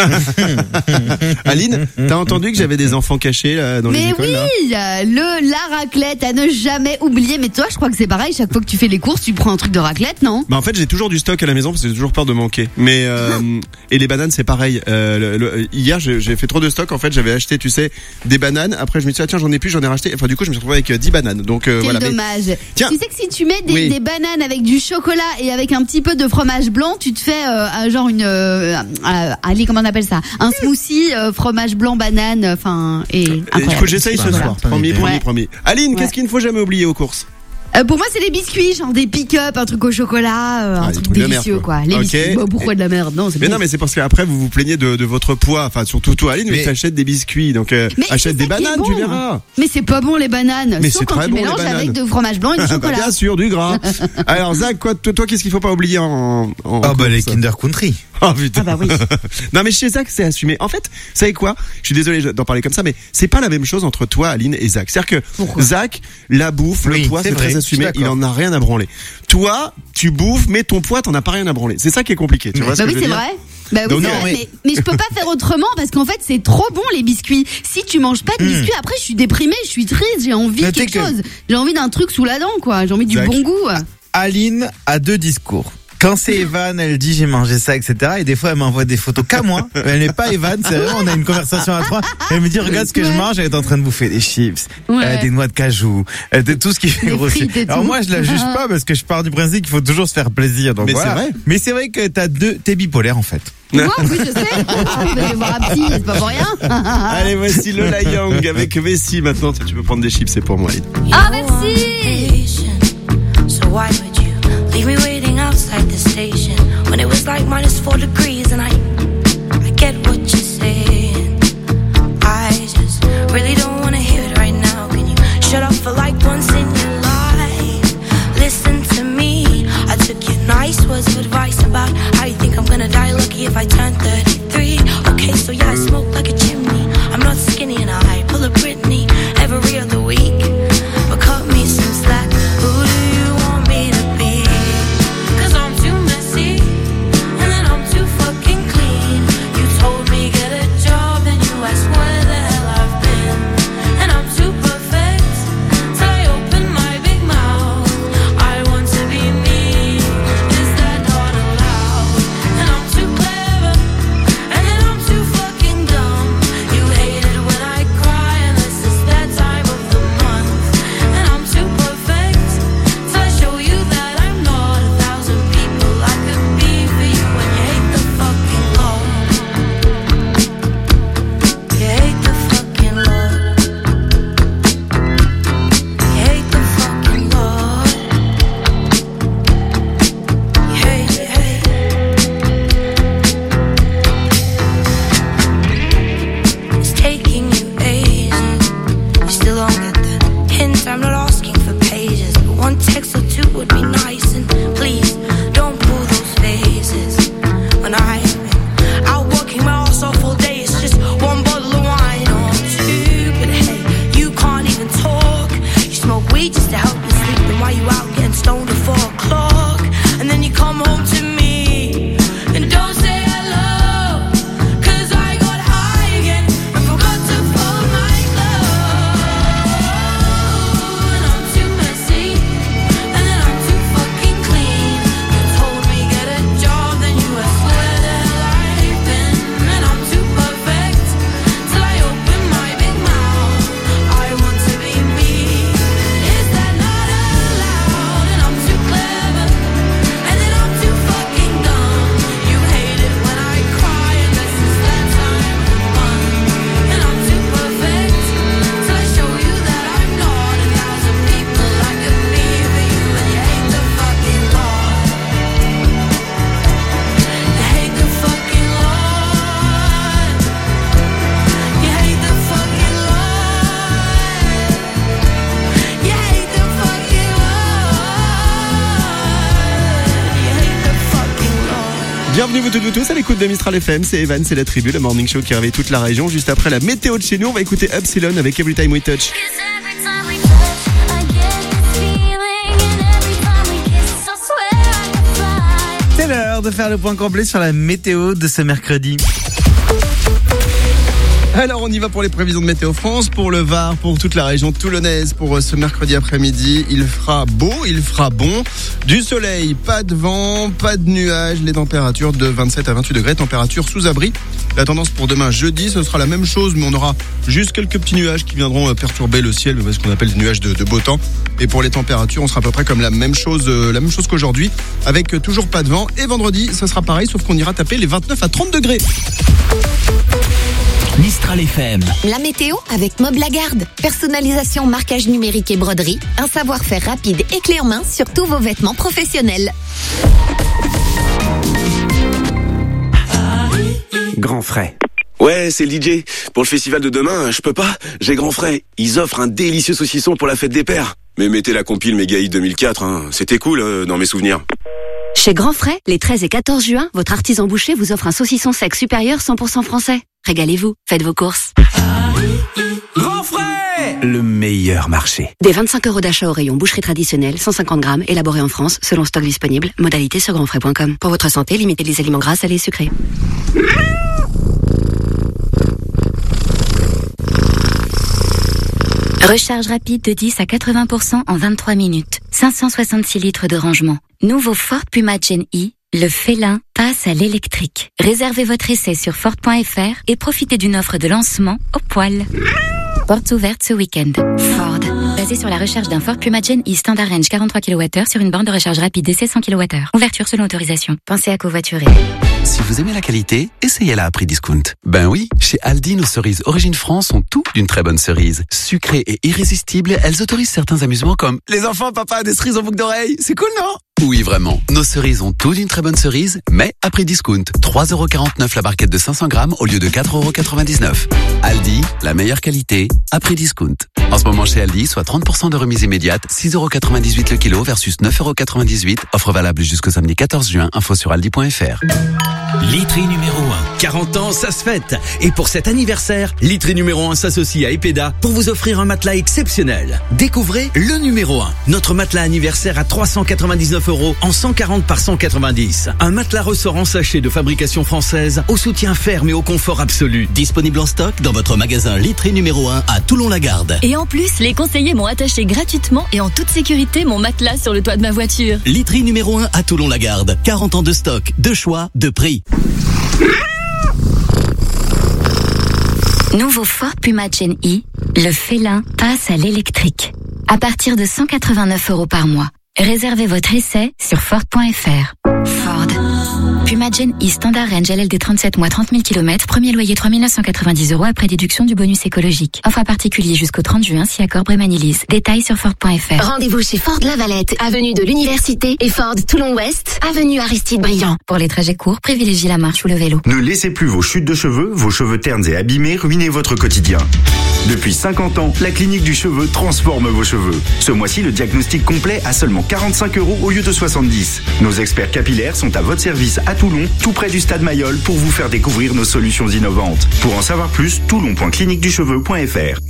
Aline, t'as entendu que j'avais des enfants cachés là, dans mais les écoles? Mais oui, là le la raclette à ne jamais oublier. Mais toi, je crois que c'est pareil. Chaque fois que tu fais les courses, tu prends un truc de raclette, non? Bah en fait, j'ai toujours du stock à la maison parce que j'ai toujours peur de manquer. Mais euh, et les bananes, c'est pareil. Euh, le, le, hier, j'ai, j'ai fait trop de stock. En fait, j'avais acheté, tu sais, des bananes. Après, je me suis dit ah, tiens, j'en ai plus, j'en ai racheté. Enfin, du coup, je me suis retrouvé avec dix bananes. Donc euh, Quel voilà. dommage. Mais... Tiens. Tu sais que si tu mets des, oui. des bananes avec du chocolat et avec un petit peu de fromage blanc, tu te fais euh, genre une, euh, euh, allez, comment on appelle ça? Un smoothie, euh, fromage blanc, banane, enfin, et écoute, j'essaye ce soir. Promis, promis, ouais. promis. Aline, ouais. Qu'est-ce qu'il ne faut jamais oublier aux courses? Euh, pour moi, c'est les biscuits, genre des pick-up, un truc au chocolat, euh, ah, un truc délicieux, merde, quoi. quoi. Les okay. biscuits. Bah, pourquoi de la merde? Non, c'est mais bien. non, mais c'est parce qu'après vous vous plaignez de, de votre poids, enfin surtout toi, Aline, mais, mais t'achètes des biscuits, donc euh, achète des bananes, bon. Tu verras. Mais c'est pas bon les bananes. Mais sauf c'est quand très tu bon mélanges les bananes. avec de fromage blanc et du chocolat. Bah, bien sûr, du gras. Alors Zach, quoi, toi, toi qu'est-ce qu'il faut pas oublier en, en Ah bah les Kinder Country. Oh putain. Ah bah oui. Non mais chez Zach c'est assumé. En fait, vous savez quoi? Je suis désolé d'en parler comme ça, mais c'est pas la même chose entre toi, Aline et Zach. C'est-à-dire que Pourquoi? Zach, la bouffe, oui, le poids, c'est, c'est très assumé. Il en a rien à branler. Toi, tu bouffes, mais ton poids, t'en as pas rien à branler. C'est ça qui est compliqué. Tu bah vois ce bah que oui, je veux c'est dire? vrai. Bah oui, Donc, c'est non, vrai, mais... mais, mais je peux pas faire autrement parce qu'en fait c'est trop bon les biscuits. Si tu manges pas de mmh. biscuits, après je suis déprimée, je suis triste, j'ai envie de quelque que... chose. J'ai envie d'un truc sous la dent, quoi. J'ai envie du Zach. bon goût. Aline a deux discours. Quand c'est Evan, elle dit j'ai mangé ça, et cetera. Et des fois, elle m'envoie des photos qu'à moi. Elle n'est pas Evan, c'est vrai, on a une conversation à trois. Elle me dit regarde ce que ouais. je mange, elle est en train de bouffer des chips, ouais. euh, des noix de cajou, euh, de tout ce qui fait grossir. Alors moi, je la juge pas parce que je pars du principe qu'il faut toujours se faire plaisir. Donc mais voilà. c'est vrai. Mais c'est vrai que t'as deux, t'es bipolaire en fait. Moi, oui, je sais. Vous allez voir un petit, c'est pas pour rien. Allez, voici Lola Young avec Messi. Maintenant, tu peux prendre des chips, c'est pour moi. Ah, merci. So why would you leave me waiting outside the station when it was like minus four degrees and I, I get what you're saying. Bienvenue vous toutes vous tous à l'écoute de Mistral F M, c'est Evan, c'est la tribu, le morning show qui réveille toute la région. Juste après la météo de chez nous, on va écouter Epsilon avec Every Time We Touch. C'est l'heure de faire le point complet sur la météo de ce mercredi. Alors on y va pour les prévisions de Météo France, pour le Var, pour toute la région toulonnaise, pour ce mercredi après-midi. Il fera beau, il fera bon, du soleil, pas de vent, pas de nuages, les températures de vingt-sept à vingt-huit degrés, température sous abri. La tendance pour demain jeudi, ce sera la même chose, mais on aura juste quelques petits nuages qui viendront perturber le ciel, ce qu'on appelle des nuages de, de beau temps. Et pour les températures, on sera à peu près comme la même chose, euh, la même chose qu'aujourd'hui, avec toujours pas de vent. Et vendredi, ce sera pareil, sauf qu'on ira taper les vingt-neuf à trente degrés. Mistral F M. La météo avec Mob Lagarde. Personnalisation, marquage numérique et broderie. Un savoir-faire rapide et clé en main sur tous vos vêtements professionnels. Grand frais. Ouais, c'est le D J. Pour le festival de demain, je peux pas. J'ai grand frais. Ils offrent un délicieux saucisson pour la fête des pères. Mais mettez la compile Méga Hit deux mille quatre, hein. C'était cool euh, dans mes souvenirs. Chez Grand Frais, les treize et quatorze juin, votre artisan boucher vous offre un saucisson sec supérieur cent pour cent français. Régalez-vous, faites vos courses. Grand frais. Le meilleur marché. Des vingt-cinq euros d'achat au rayon boucherie traditionnelle, cent cinquante grammes, élaboré en France, selon stock disponible. Modalité sur grand frais point com. Pour votre santé, limitez les aliments gras, salés et sucrés. Recharge rapide de dix à quatre-vingts pour cent en vingt-trois minutes. cinq cent soixante-six litres de rangement. Nouveau Ford Puma Gen E, le félin passe à l'électrique. Réservez votre essai sur Ford point F R et profitez d'une offre de lancement au poil. Portes ouvertes ce week-end. Ford. Basé sur la recharge d'un Ford Puma Gen E Standard Range quarante-trois kilowattheures sur une borne de recharge rapide D C cent kilowattheures. Ouverture selon autorisation. Pensez à covoiturer. Si vous aimez la qualité, essayez-la à prix discount. Ben oui, chez Aldi, nos cerises Origine France ont tout d'une très bonne cerise. Sucrées et irrésistibles, elles autorisent certains amusements comme « Les enfants, papa a des cerises en boucle d'oreille ». C'est cool, non ? Oui, vraiment. Nos cerises ont tout d'une très bonne cerise, mais à prix discount. trois euros quarante-neuf la barquette de cinq cents grammes au lieu de quatre euros quatre-vingt-dix-neuf. Aldi, la meilleure qualité, à prix discount. En ce moment chez Aldi, soit trente pour cent de remise immédiate, six euros quatre-vingt-dix-huit le kilo versus neuf euros quatre-vingt-dix-huit. Offre valable jusqu'au samedi quatorze juin. Info sur aldi point f r. Litry numéro un. quarante ans, ça se fête. Et pour cet anniversaire, Litry numéro un s'associe à Epeda pour vous offrir un matelas exceptionnel. Découvrez le numéro un. Notre matelas anniversaire à trois cent quatre-vingt-dix-neuf euros en cent quarante par cent quatre-vingt-dix. Un matelas ressort en sachet de fabrication française au soutien ferme et au confort absolu. Disponible en stock dans votre magasin Litry numéro un à Toulon-la-Garde. Et en plus, les conseillers m'ont attaché gratuitement et en toute sécurité mon matelas sur le toit de ma voiture. Litry numéro un à Toulon-la-Garde. quarante ans de stock, de choix, de prix. Nouveau Ford Puma Gen E, le félin passe à l'électrique. À partir de cent quatre-vingt-neuf euros par mois. Réservez votre essai sur Ford point F R. Ford. Puma Gen E Standard Range L L D trente-sept mois trente mille kilomètres. Premier loyer trois mille neuf cent quatre-vingt-dix euros après déduction du bonus écologique. Offre à particulier jusqu'au trente juin si accord Brémanilise. Détails sur Ford point F R. Rendez-vous chez Ford Lavalette, avenue de l'Université et Ford Toulon-Ouest, avenue Aristide Briand. Pour les trajets courts, privilégiez la marche ou le vélo. Ne laissez plus vos chutes de cheveux, vos cheveux ternes et abîmés ruiner votre quotidien. Depuis cinquante ans, la clinique du cheveu transforme vos cheveux. Ce mois-ci, le diagnostic complet à seulement quarante-cinq euros au lieu de soixante-dix. Nos experts capillaires sont à votre service à Toulon, tout près du stade Mayol, pour vous faire découvrir nos solutions innovantes. Pour en savoir plus, toulon point clinique du cheveu point f r.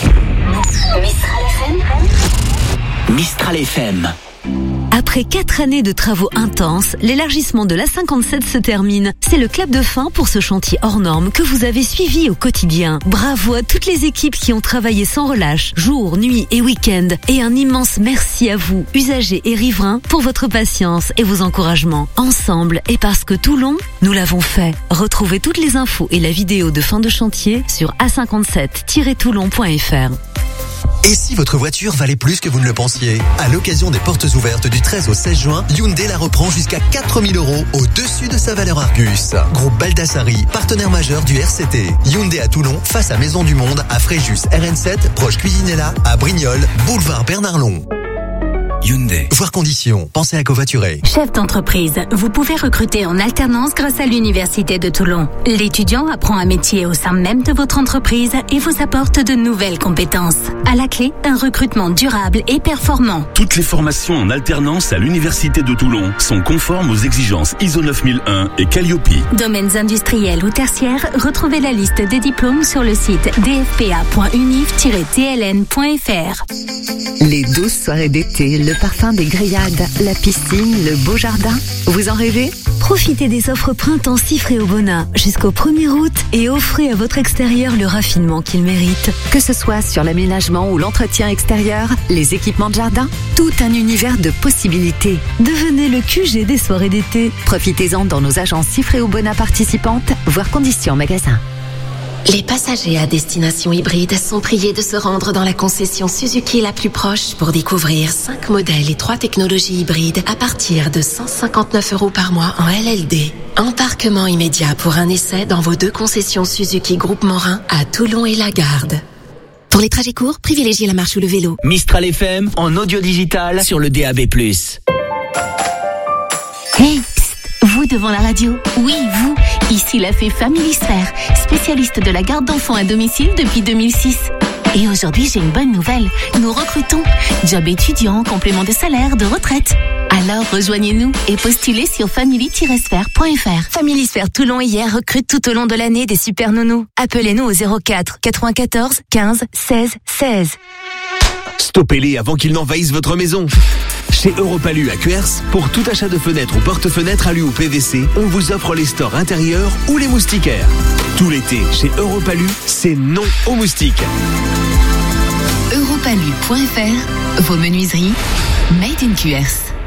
Mistral F M. Après quatre années de travaux intenses, l'élargissement de l'A cinquante-sept se termine. C'est le clap de fin pour ce chantier hors norme que vous avez suivi au quotidien. Bravo à toutes les équipes qui ont travaillé sans relâche, jour, nuit et week-end. Et un immense merci à vous, usagers et riverains, pour votre patience et vos encouragements. Ensemble, et parce que Toulon, nous l'avons fait. Retrouvez toutes les infos et la vidéo de fin de chantier sur a cinquante-sept tiret toulon point f r. Et si votre voiture valait plus que vous ne le pensiez? À l'occasion des portes ouvertes du treize au seize juin, Hyundai la reprend jusqu'à quatre mille euros au-dessus de sa valeur Argus. Groupe Baldassari, partenaire majeur du R C T. Hyundai à Toulon, face à Maison du Monde, à Fréjus R N sept, proche Cuisinella, à Brignoles, boulevard Bernard Long. Hyundai. Voir conditions. Pensez à covoiturer. Chef d'entreprise, vous pouvez recruter en alternance grâce à l'Université de Toulon. L'étudiant apprend un métier au sein même de votre entreprise et vous apporte de nouvelles compétences. À la clé, un recrutement durable et performant. Toutes les formations en alternance à l'Université de Toulon sont conformes aux exigences I S O neuf mille un et Calliope. Domaines industriels ou tertiaires, retrouvez la liste des diplômes sur le site d f p a point univ tiret t l n point f r. Les douze soirées d'été, le parfum des grillades, la piscine, le beau jardin. Vous en rêvez ? Profitez des offres printemps Cifré au Bona jusqu'au premier août et offrez à votre extérieur le raffinement qu'il mérite. Que ce soit sur l'aménagement ou l'entretien extérieur, les équipements de jardin, tout un univers de possibilités. Devenez le Q G des soirées d'été. Profitez-en dans nos agences Cifré au Bona participantes, voire conditions magasin. Les passagers à destination hybride sont priés de se rendre dans la concession Suzuki la plus proche pour découvrir cinq modèles et trois technologies hybrides à partir de cent cinquante-neuf euros par mois en L L D. Embarquement immédiat pour un essai dans vos deux concessions Suzuki Groupe Morin à Toulon et Lagarde. Pour les trajets courts, privilégiez la marche ou le vélo. Mistral F M en audio digital sur le D A B plus. Hey, psst, vous devant la radio. Oui, vous. Ici la fée Family Sphère, spécialiste de la garde d'enfants à domicile depuis deux mille six. Et aujourd'hui, j'ai une bonne nouvelle. Nous recrutons. Job étudiant, complément de salaire, de retraite. Alors, rejoignez-nous et postulez sur family tiret sphère point f r. Family Sphère Toulon hier recrute tout au long de l'année des super nounous. Appelez-nous au zéro quatre quatre-vingt-quatorze quinze seize seize. Stoppez-les avant qu'ils n'envahissent votre maison. Chez Europalu à Cuers, pour tout achat de fenêtres ou porte-fenêtres alu ou P V C, on vous offre les stores intérieurs ou les moustiquaires. Tout l'été, chez Europalu, c'est non aux moustiques. Europalu point f r, vos menuiseries, made in Cuers.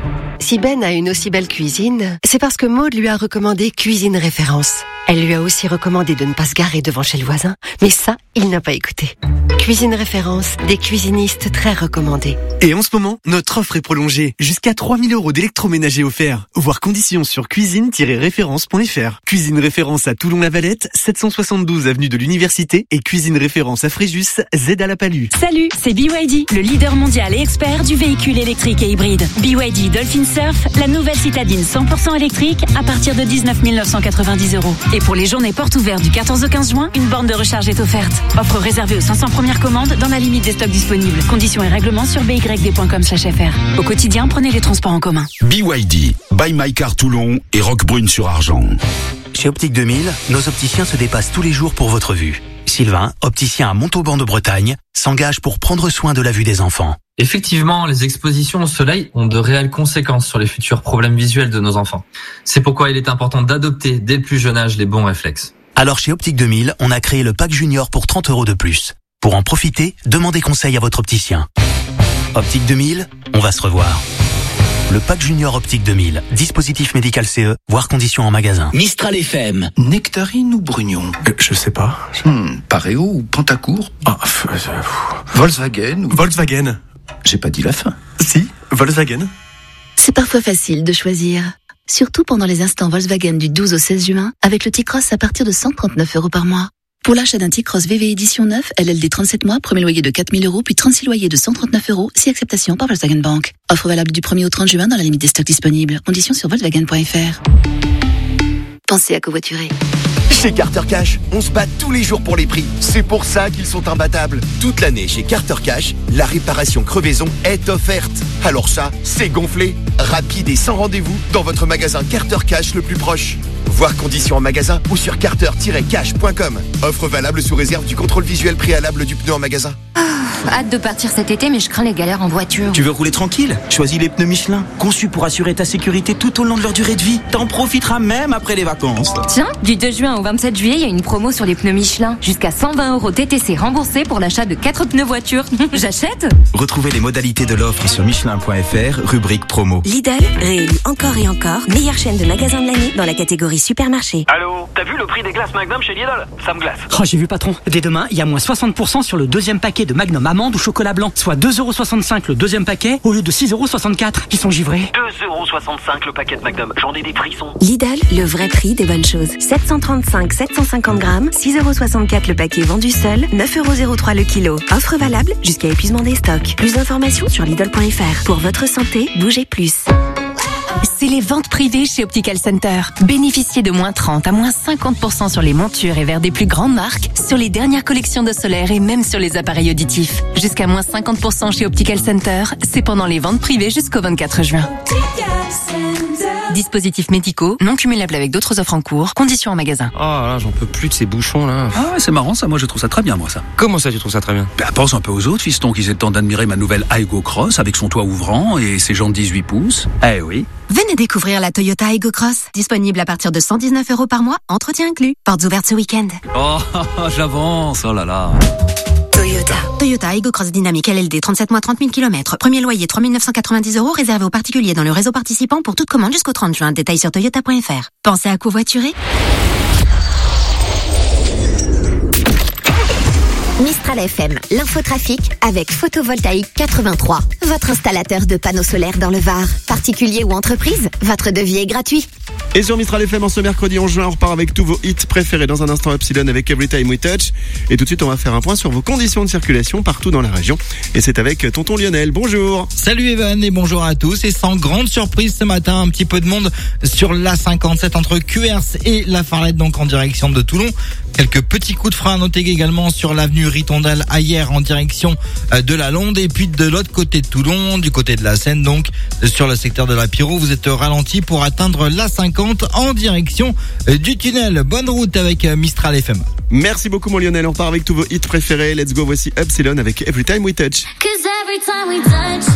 Si Ben a une aussi belle cuisine, c'est parce que Maud lui a recommandé Cuisine Référence. Elle lui a aussi recommandé de ne pas se garer devant chez le voisin, mais ça, il n'a pas écouté. Cuisine Référence, des cuisinistes très recommandés. Et en ce moment, notre offre est prolongée. Jusqu'à trois mille euros d'électroménager offerts. Voir conditions sur cuisine tiret référence point f r. Cuisine Référence à Toulon-la-Valette, sept cent soixante-douze avenue de l'Université et Cuisine Référence à Fréjus, Z à la Palue. Salut, c'est B Y D, le leader mondial et expert du véhicule électrique et hybride. B Y D Dolphin Surf, la nouvelle citadine cent pour cent électrique à partir de dix-neuf mille neuf cent quatre-vingt-dix euros. Et pour les journées portes ouvertes du quatorze au quinze juin, une borne de recharge est offerte. Offre réservée aux cinq cents premières commandes dans la limite des stocks disponibles. Conditions et règlements sur b y d point com slash f r. Au quotidien, prenez les transports en commun. B Y D, Buy My Car Toulon et Roquebrune sur Argent. Chez Optique deux mille, nos opticiens se dépassent tous les jours pour votre vue. Sylvain, opticien à Montauban de Bretagne, s'engage pour prendre soin de la vue des enfants. Effectivement, les expositions au soleil ont de réelles conséquences sur les futurs problèmes visuels de nos enfants. C'est pourquoi il est important d'adopter dès le plus jeune âge les bons réflexes. Alors chez Optique deux mille, on a créé le pack junior pour trente euros de plus. Pour en profiter, demandez conseil à votre opticien. Optique deux mille, on va se revoir. Le pack junior Optique deux mille, dispositif médical C E, voire conditions en magasin. Mistral F M, Nectarine ou Brugnon euh, Je sais pas. Hmm, Pareo ou Pantacourt Ah, euh, Volkswagen ou... Volkswagen. J'ai pas dit la fin. Si, Volkswagen. C'est parfois facile de choisir. Surtout pendant les instants Volkswagen du douze au seize juin, avec le T-Cross à partir de cent trente-neuf euros par mois. Pour l'achat d'un T-Cross V V édition neuf, L L D trente-sept mois, premier loyer de quatre mille euros, puis trente-six loyers de cent trente-neuf euros, si acceptation par Volkswagen Bank. Offre valable du premier au trente juin dans la limite des stocks disponibles. Conditions sur volkswagen point f r. Pensez à covoiturer. Chez Carter Cash, on se bat tous les jours pour les prix. C'est pour ça qu'ils sont imbattables. Toute l'année chez Carter Cash, la réparation crevaison est offerte. Alors ça, c'est gonflé. Rapide et sans rendez-vous dans votre magasin Carter Cash le plus proche. Voir conditions en magasin ou sur carter tiret cash point com. Offre valable sous réserve du contrôle visuel préalable du pneu en magasin. Hâte de partir cet été, mais je crains les galères en voiture. Tu veux rouler tranquille? Choisis les pneus Michelin, conçus pour assurer ta sécurité tout au long de leur durée de vie. T'en profiteras même après les vacances. Tiens, du deux juin au vingt-sept juillet, il y a une promo sur les pneus Michelin. Jusqu'à cent vingt euros T T C remboursés pour l'achat de quatre pneus voiture. J'achète. Retrouvez les modalités de l'offre sur michelin point f r, rubrique promo. Lidl, réélu encore et encore, meilleure chaîne de magasins de l'année dans la catégorie supermarché. Allô, t'as vu le prix des glaces Magnum chez Lidl? Ça me glace. Oh, j'ai vu patron. Dès demain, il y a moins soixante pour cent sur le deuxième paquet de Magnum à amande ou chocolat blanc, soit deux euros soixante-cinq le deuxième paquet au lieu de six euros soixante-quatre. Ils sont givrés. deux euros soixante-cinq le paquet de McDom, j'en ai des frissons. Lidl, le vrai prix des bonnes choses. sept cent trente-cinq sept cent cinquante grammes, six euros soixante-quatre le paquet vendu seul, neuf euros zéro trois le kilo. Offre valable jusqu'à épuisement des stocks. Plus d'informations sur Lidl point F R. Pour votre santé, bougez plus. C'est les ventes privées chez Optical Center. Bénéficiez de moins trente à moins cinquante pour cent sur les montures et verres des plus grandes marques, sur les dernières collections de solaire et même sur les appareils auditifs. Jusqu'à moins cinquante pour cent chez Optical Center, c'est pendant les ventes privées jusqu'au vingt-quatre juin. Dispositifs médicaux, non cumulables avec d'autres offres en cours, conditions en magasin. Oh là, j'en peux plus de ces bouchons là. Ah ouais, c'est marrant ça, moi je trouve ça très bien moi ça. Comment ça tu trouves ça très bien? Bah pense un peu aux autres fistons qui aient le temps d'admirer ma nouvelle Aygo Cross avec son toit ouvrant et ses jantes dix-huit pouces. Eh oui. Venez découvrir la Toyota Aygo Cross. Disponible à partir de cent dix-neuf euros par mois, entretien inclus. Portes ouvertes ce week-end. Oh, j'avance, oh là là. Toyota. Toyota Aygo Cross Dynamique L L D, trente-sept mois, trente mille kilomètres. Premier loyer, trois mille neuf cent quatre-vingt-dix euros, réservé aux particuliers dans le réseau participant pour toute commande jusqu'au trente juin. Détails sur toyota point F R. Pensez à covoiturer? Mistral F M, l'infotrafic avec Photovoltaïque quatre-vingt-trois. Votre installateur de panneaux solaires dans le Var. Particulier ou entreprise, votre devis est gratuit. Et sur Mistral F M, en ce mercredi en juin, on repart avec tous vos hits préférés. Dans un instant, Epsilon avec Every Time We Touch. Et tout de suite, on va faire un point sur vos conditions de circulation partout dans la région. Et c'est avec tonton Lionel. Bonjour. Salut Evan et bonjour à tous. Et sans grande surprise ce matin, un petit peu de monde sur l'A cinquante-sept entre Cuers et La Farlette, donc en direction de Toulon. Quelques petits coups de frein à noter également sur l'avenue Ritondel Ayer en direction de la Londe. Et puis de l'autre côté de Toulon, du côté de la Seine, donc sur le secteur de la Pirou, vous êtes ralenti pour atteindre l'A cinquante en direction du tunnel. Bonne route avec Mistral F M. Merci beaucoup mon Lionel, on repart avec tous vos hits préférés. Let's go, voici Epsilon avec Every Time We Touch. Cause every time we touch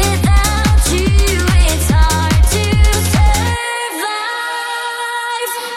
survive.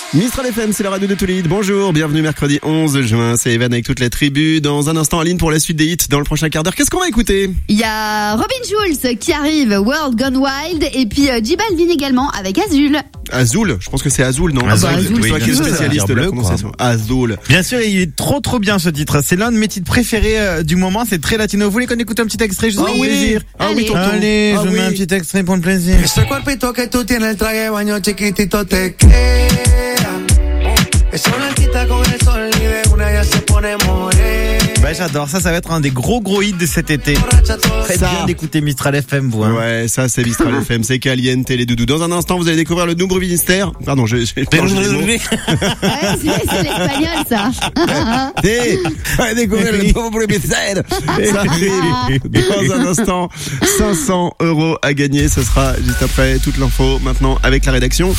Mistral F M, c'est la radio de Toulide. Bonjour, bienvenue mercredi onze juin. C'est Evan avec toute la tribu. Dans un instant, Aline pour la suite des hits dans le prochain quart d'heure. Qu'est-ce qu'on va écouter? Il y a Robin Schulz qui arrive, World Gone Wild, et puis euh, J Balvin également avec Azul. Azul, je pense que c'est Azul, non? Azul, Azul, c'est toi qui es spécialiste de la bleu, prononciation. Azul. Bien sûr, il est trop trop bien ce titre. C'est l'un de mes titres préférés euh, du moment. C'est très latino. Vous voulez qu'on écoute un petit extrait juste Ah pour le oui. plaisir? Ah oui, tonton. Allez, Ah je oui. mets un petit extrait pour le plaisir. Ese cuerpito que tú tienes, el traje de baño chiquitito te queda. Esa blanquita con el sol y de una ya se pone morena. Bah, j'adore. Ça, ça va être un des gros gros hits de cet été. Très Ça. bien d'écouter Mistral F M, vous. Hein. Ouais, ça c'est Mistral F M, c'est Caliente les doudous. Dans un instant, vous allez découvrir le nouveau ministère. Pardon, je, je, je change les mots. Ouais, c'est, c'est l'espagnol ça. Hey, allez découvrir le nouveau ministère. Ça arrive dans un instant. cinq cents euros à gagner. Ce sera juste après toute l'info. Maintenant, avec la rédaction.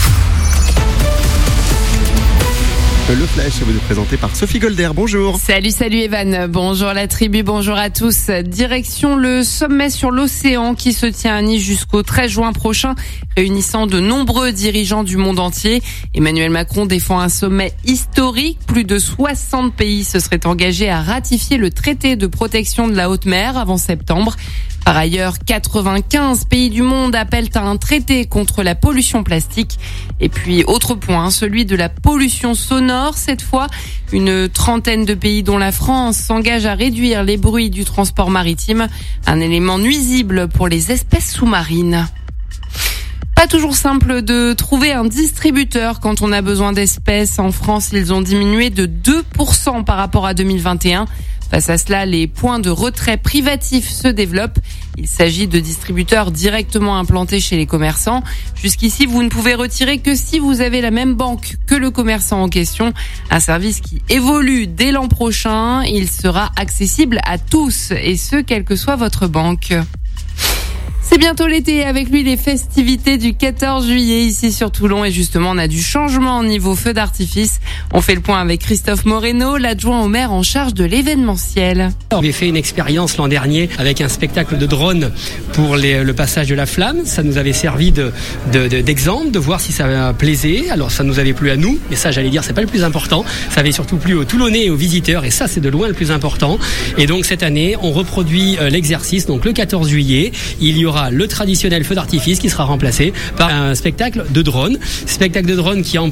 Le Flash vous est présenté par Sophie Golder. Bonjour. Salut, salut Evan. Bonjour la tribu, bonjour à tous. Direction le sommet sur l'océan qui se tient à Nice jusqu'au treize juin prochain, réunissant de nombreux dirigeants du monde entier. Emmanuel Macron défend un sommet historique. Plus de soixante pays se seraient engagés à ratifier le traité de protection de la haute mer avant septembre. Par ailleurs, quatre-vingt-quinze pays du monde appellent à un traité contre la pollution plastique. Et puis, autre point, celui de la pollution sonore. Cette fois, une trentaine de pays, dont la France, s'engagent à réduire les bruits du transport maritime, un élément nuisible pour les espèces sous-marines. Pas toujours simple de trouver un distributeur quand on a besoin d'espèces. En France, ils ont diminué de deux pour cent par rapport à deux mille vingt et un. Face à cela, les points de retrait privatifs se développent. Il s'agit de distributeurs directement implantés chez les commerçants. Jusqu'ici, vous ne pouvez retirer que si vous avez la même banque que le commerçant en question. Un service qui évolue dès l'an prochain. Il sera accessible à tous, et ce, quelle que soit votre banque. C'est bientôt l'été, avec lui les festivités du quatorze juillet ici sur Toulon, et justement on a du changement au niveau feu d'artifice. On fait le point avec Christophe Moreno, l'adjoint au maire en charge de l'événementiel. On avait fait une expérience l'an dernier avec un spectacle de drone pour les, le passage de la flamme. Ça nous avait servi de, de, de, d'exemple, de voir si ça plaisait. Alors ça nous avait plu à nous, mais ça j'allais dire c'est pas le plus important. Ça avait surtout plu aux Toulonnais et aux visiteurs, et ça c'est de loin le plus important. Et donc cette année on reproduit l'exercice, donc le quatorze juillet. Il y aura le traditionnel feu d'artifice qui sera remplacé par un spectacle de drone. Spectacle de drone qui en